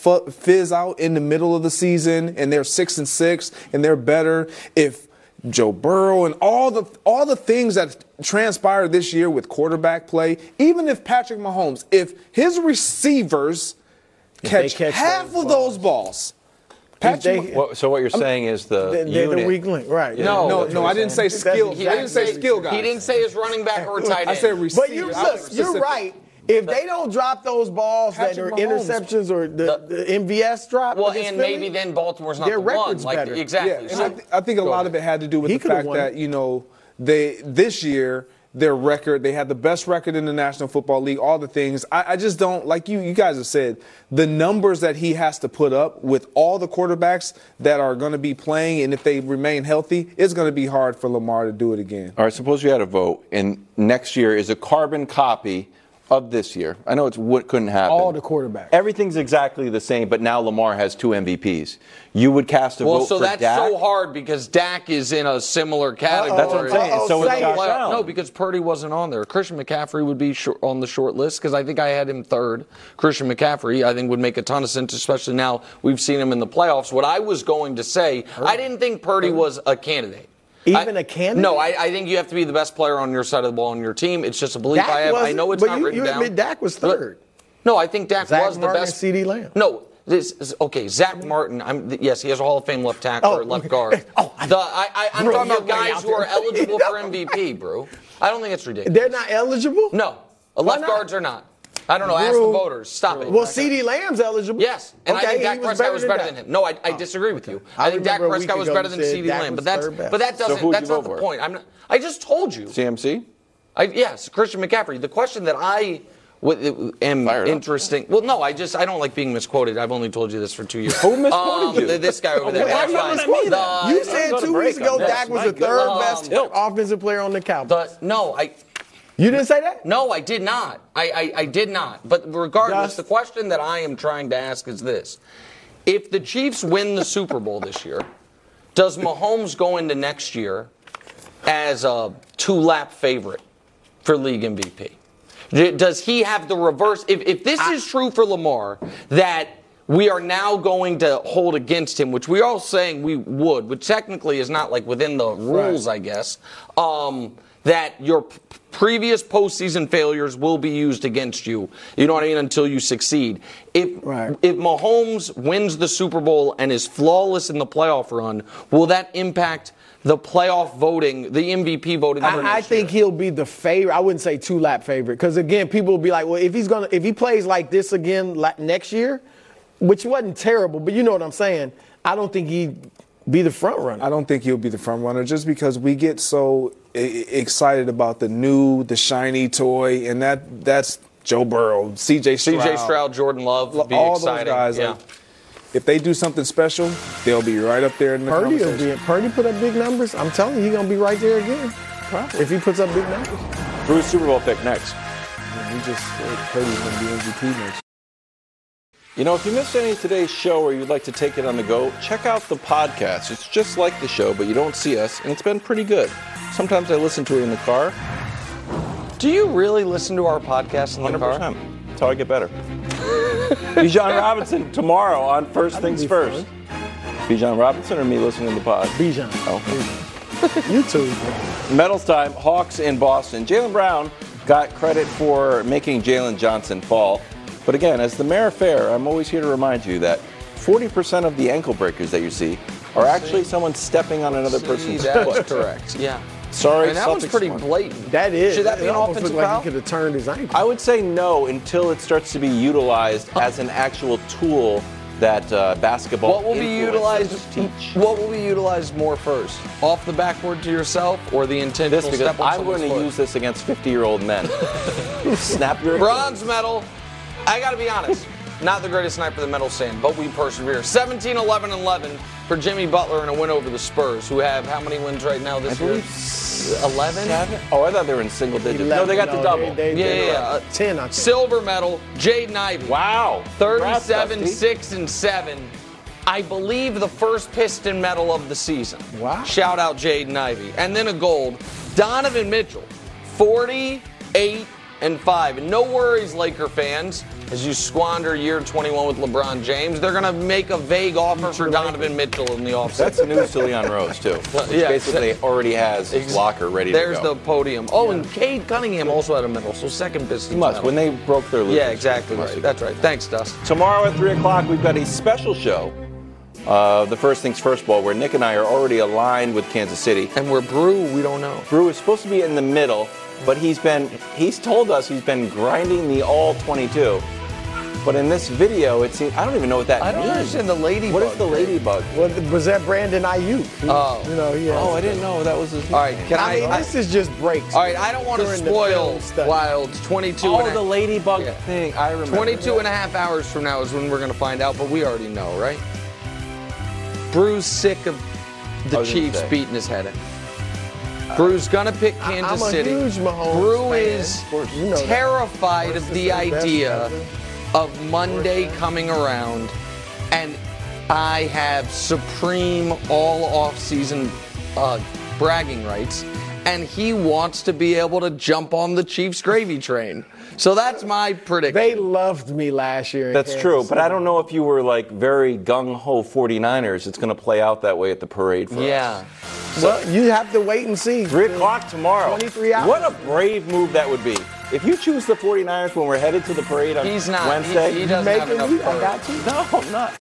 fizz out in the middle of the season and they're six and six and they're better, if Joe Burrow and all the all the things that transpired this year with quarterback play, even if Patrick Mahomes, if his receivers if catch, catch half those of those balls. Patrick, they, well, so what you're saying is the they're, they're the weak link, right? Yeah. No, no, no. I didn't say skill. I didn't say skill guys. He didn't say his running back or tight end. I said receiver. But you, look, you're right. If they don't drop those balls Patrick that are Mahomes. interceptions or the, the, the M V S drop, well, and Philly, maybe then Baltimore's not their the record's one. better. Like, exactly. Yeah, so, I, th- I think a lot ahead. of it had to do with he the fact that, you know, they this year, their record, they had the best record in the National Football League, all the things. I, I just don't, like you, you guys have said, the numbers that he has to put up with all the quarterbacks that are going to be playing, and if they remain healthy, it's going to be hard for Lamar to do it again. All right, suppose you had a vote, and next year is a carbon copy of this year. I know it's what couldn't happen. All the quarterbacks. Everything's exactly the same, but now Lamar has two M V Ps. You would cast a well, vote so for Dak? Dak? Well, so that's so hard because Dak is in a similar category. That's what I'm saying. Uh-oh, so is say Josh it. Allen. No, because Purdy wasn't on there. Christian McCaffrey would be short, on the short list because I think I had him third. Christian McCaffrey, I think, would make a ton of sense, especially now we've seen him in the playoffs. What I was going to say, Purdy. I didn't think Purdy was a candidate. Even I, a candidate? No, I, I think you have to be the best player on your side of the ball on your team. It's just a belief Dak I have. I know it's but not you, written you down. admit Dak was third. No, I think Dak Zach was Martin the best. And CeeDee Lamb. No, this is, okay. Zach Martin. I'm yes, he has a Hall of Fame left tackle Oh, or left guard. oh, the, I, I, I'm bro, talking about you're way guys out who are there. eligible for M V P, bro. I don't think it's ridiculous. They're not eligible? No, Why left not? guards are not. I don't know. Ask Bro. the voters. Stop it. Well, CeeDee Lamb's eligible. Yes, and okay, I think Dak he was Prescott better was than better Dak. than him. No, I, I Oh, disagree with you. I I think Dak remember a week Prescott was ago better you than said CeeDee Dak Lamb, was but that's third best. but that So doesn't. who'd that's you not vote the for? point. I'm not, I just told you. C M C? I, yes, Christian McCaffrey. The question that I w- am Fired interesting. Up. Well, no, I just I don't like being misquoted. I've only told you this for two years. Who misquoted um, you? This guy over there. Why That's you fine. looking at me The- You said go to two break weeks ago on this. Dak was My the third goodness. best Um, offensive player on the Cowboys. The, no, I. You didn't say that? No, I did not. I, I, I did not. But regardless, Just- the question that I am trying to ask is this. If the Chiefs win the Super Bowl this year, does Mahomes go into next year as a two-lap favorite for league M V P? Does he have the reverse? If, if this is true for Lamar, that we are now going to hold against him, which we are all saying we would, which technically is not like within the rules, Right. I guess, um, that your p- previous postseason failures will be used against you. You know what I mean? Until you succeed. If Right. if Mahomes wins the Super Bowl and is flawless in the playoff run, will that impact the playoff voting, the M V P voting? for I, I next think year? he'll be the favorite. I wouldn't say two lap favorite because again, people will be like, well, if he's gonna, if he plays like this again like next year, which wasn't terrible, but you know what I'm saying. I don't think he'd be the front runner. I don't think he'll be the front runner just because we get so I- excited about the new, the shiny toy, and that that's Joe Burrow, C J Stroud. C J Stroud, Jordan Love, would be all exciting. those guys. Yeah. Like, if they do something special, they'll be right up there in the Purdy will conversation. be. Purdy put up big numbers. I'm telling you, he's gonna be right there again. Probably. If he puts up big numbers. Bruce Super Bowl pick next. We just said Purdy's going to be M V P next. You know, if you missed any of today's show or you'd like to take it on the go, check out the podcast. It's just like the show, but you don't see us, and it's been pretty good. Sometimes I listen to it in the car. Do you really listen to our podcast in the one hundred car? percent. That's how I get better. Bijan Robinson tomorrow on First Things be First. Bijan Robinson or me listening to the pod? Bijan. Oh. You too. Medals time, Hawks in Boston. Jaylen Brown got credit for making Jalen Johnson fall. But again, as the mayor of fair, I'm always here to remind you that forty percent of the ankle breakers that you see are actually someone stepping on another See, person's that's foot. correct. Yeah. Sorry, And that was Celtics pretty won. blatant. That is. Should that it be an almost offensive looked like foul? he could have turned his ankle. I would say no until it starts to be utilized as an actual tool that uh, basketball What will be influencers utilized? teach. What will be utilized more first? Off the backboard to yourself, or the intentional This because step on I'm going someone's to foot? use this against fifty-year-old men. Snap your Bronze medal. I got to be honest. Not the greatest night for the medal stand, but we persevere. seventeen, eleven, eleven for Jimmy Butler and a win over the Spurs, who have how many wins right now this I year? believe eleven? Seven? Oh, I thought they were in single digits. No, they got the No, double. They, they, Yeah, they yeah, were yeah. up ten, I think. Silver medal, Jaden Ivey. Wow. thirty-seven, Congrats, Dusty. six, and seven. I believe the first Piston medal of the season. Wow. Shout out Jaden Ivey. And then a gold. Donovan Mitchell, forty-eight and five. And no worries, Laker fans, as you squander year twenty-one with LeBron James. They're going to make a vague offer for Donovan Mitchell in the offseason. That's news to Leon Rose, too. Which Yeah. basically already has his locker ready to There's go. the podium. Oh, and Cade Cunningham also had a medal, so second Pistons He must. medal. When they broke their losers. Yeah, exactly Must right. have. That's right. Thanks, Dust. Tomorrow at three o'clock, we've got a special show. Uh, the First Things First Ball, where Nick and I are already aligned with Kansas City. And we're Brew, we don't know. Brew is supposed to be in the middle, but he's been, he's told us he's been grinding the all twenty-two. But in this video, it seems, I don't even know what that I don't means. understand the ladybug. What is the ladybug? Well, was that Brandon Ayuk? He- Oh. You know, yeah. Oh, I didn't know that was his. All right, can I? I mean, I- this is just breaks. all right, I don't want to During the spoil film study. Wild's twenty-two. Oh, and the a, ladybug Yeah. thing. I remember. twenty-two and a half hours from now is when we're going to find out, but we already know, right? Brew's sick of the I was gonna Chiefs say. beating his head in. Brew's going to pick Kansas I'm a City. huge Mahomes Brew fan. is Of course, you know that. terrified Worst of is the the best idea ever. of Monday coming around, and I have supreme all off-season uh, bragging rights, and he wants to be able to jump on the Chiefs gravy train. So that's my prediction. They loved me last year. in That's Kansas true, but I City. don't know if you were like very gung-ho forty-niners. It's going to play out that way at the parade for us. yeah. Well, you have to wait and see. Three o'clock tomorrow. twenty-three hours. What a brave move that would be. If you choose the forty-niners when we're headed to the parade on He's not. Wednesday. He, he doesn't have Making enough me, I courage. got you. No, I'm not.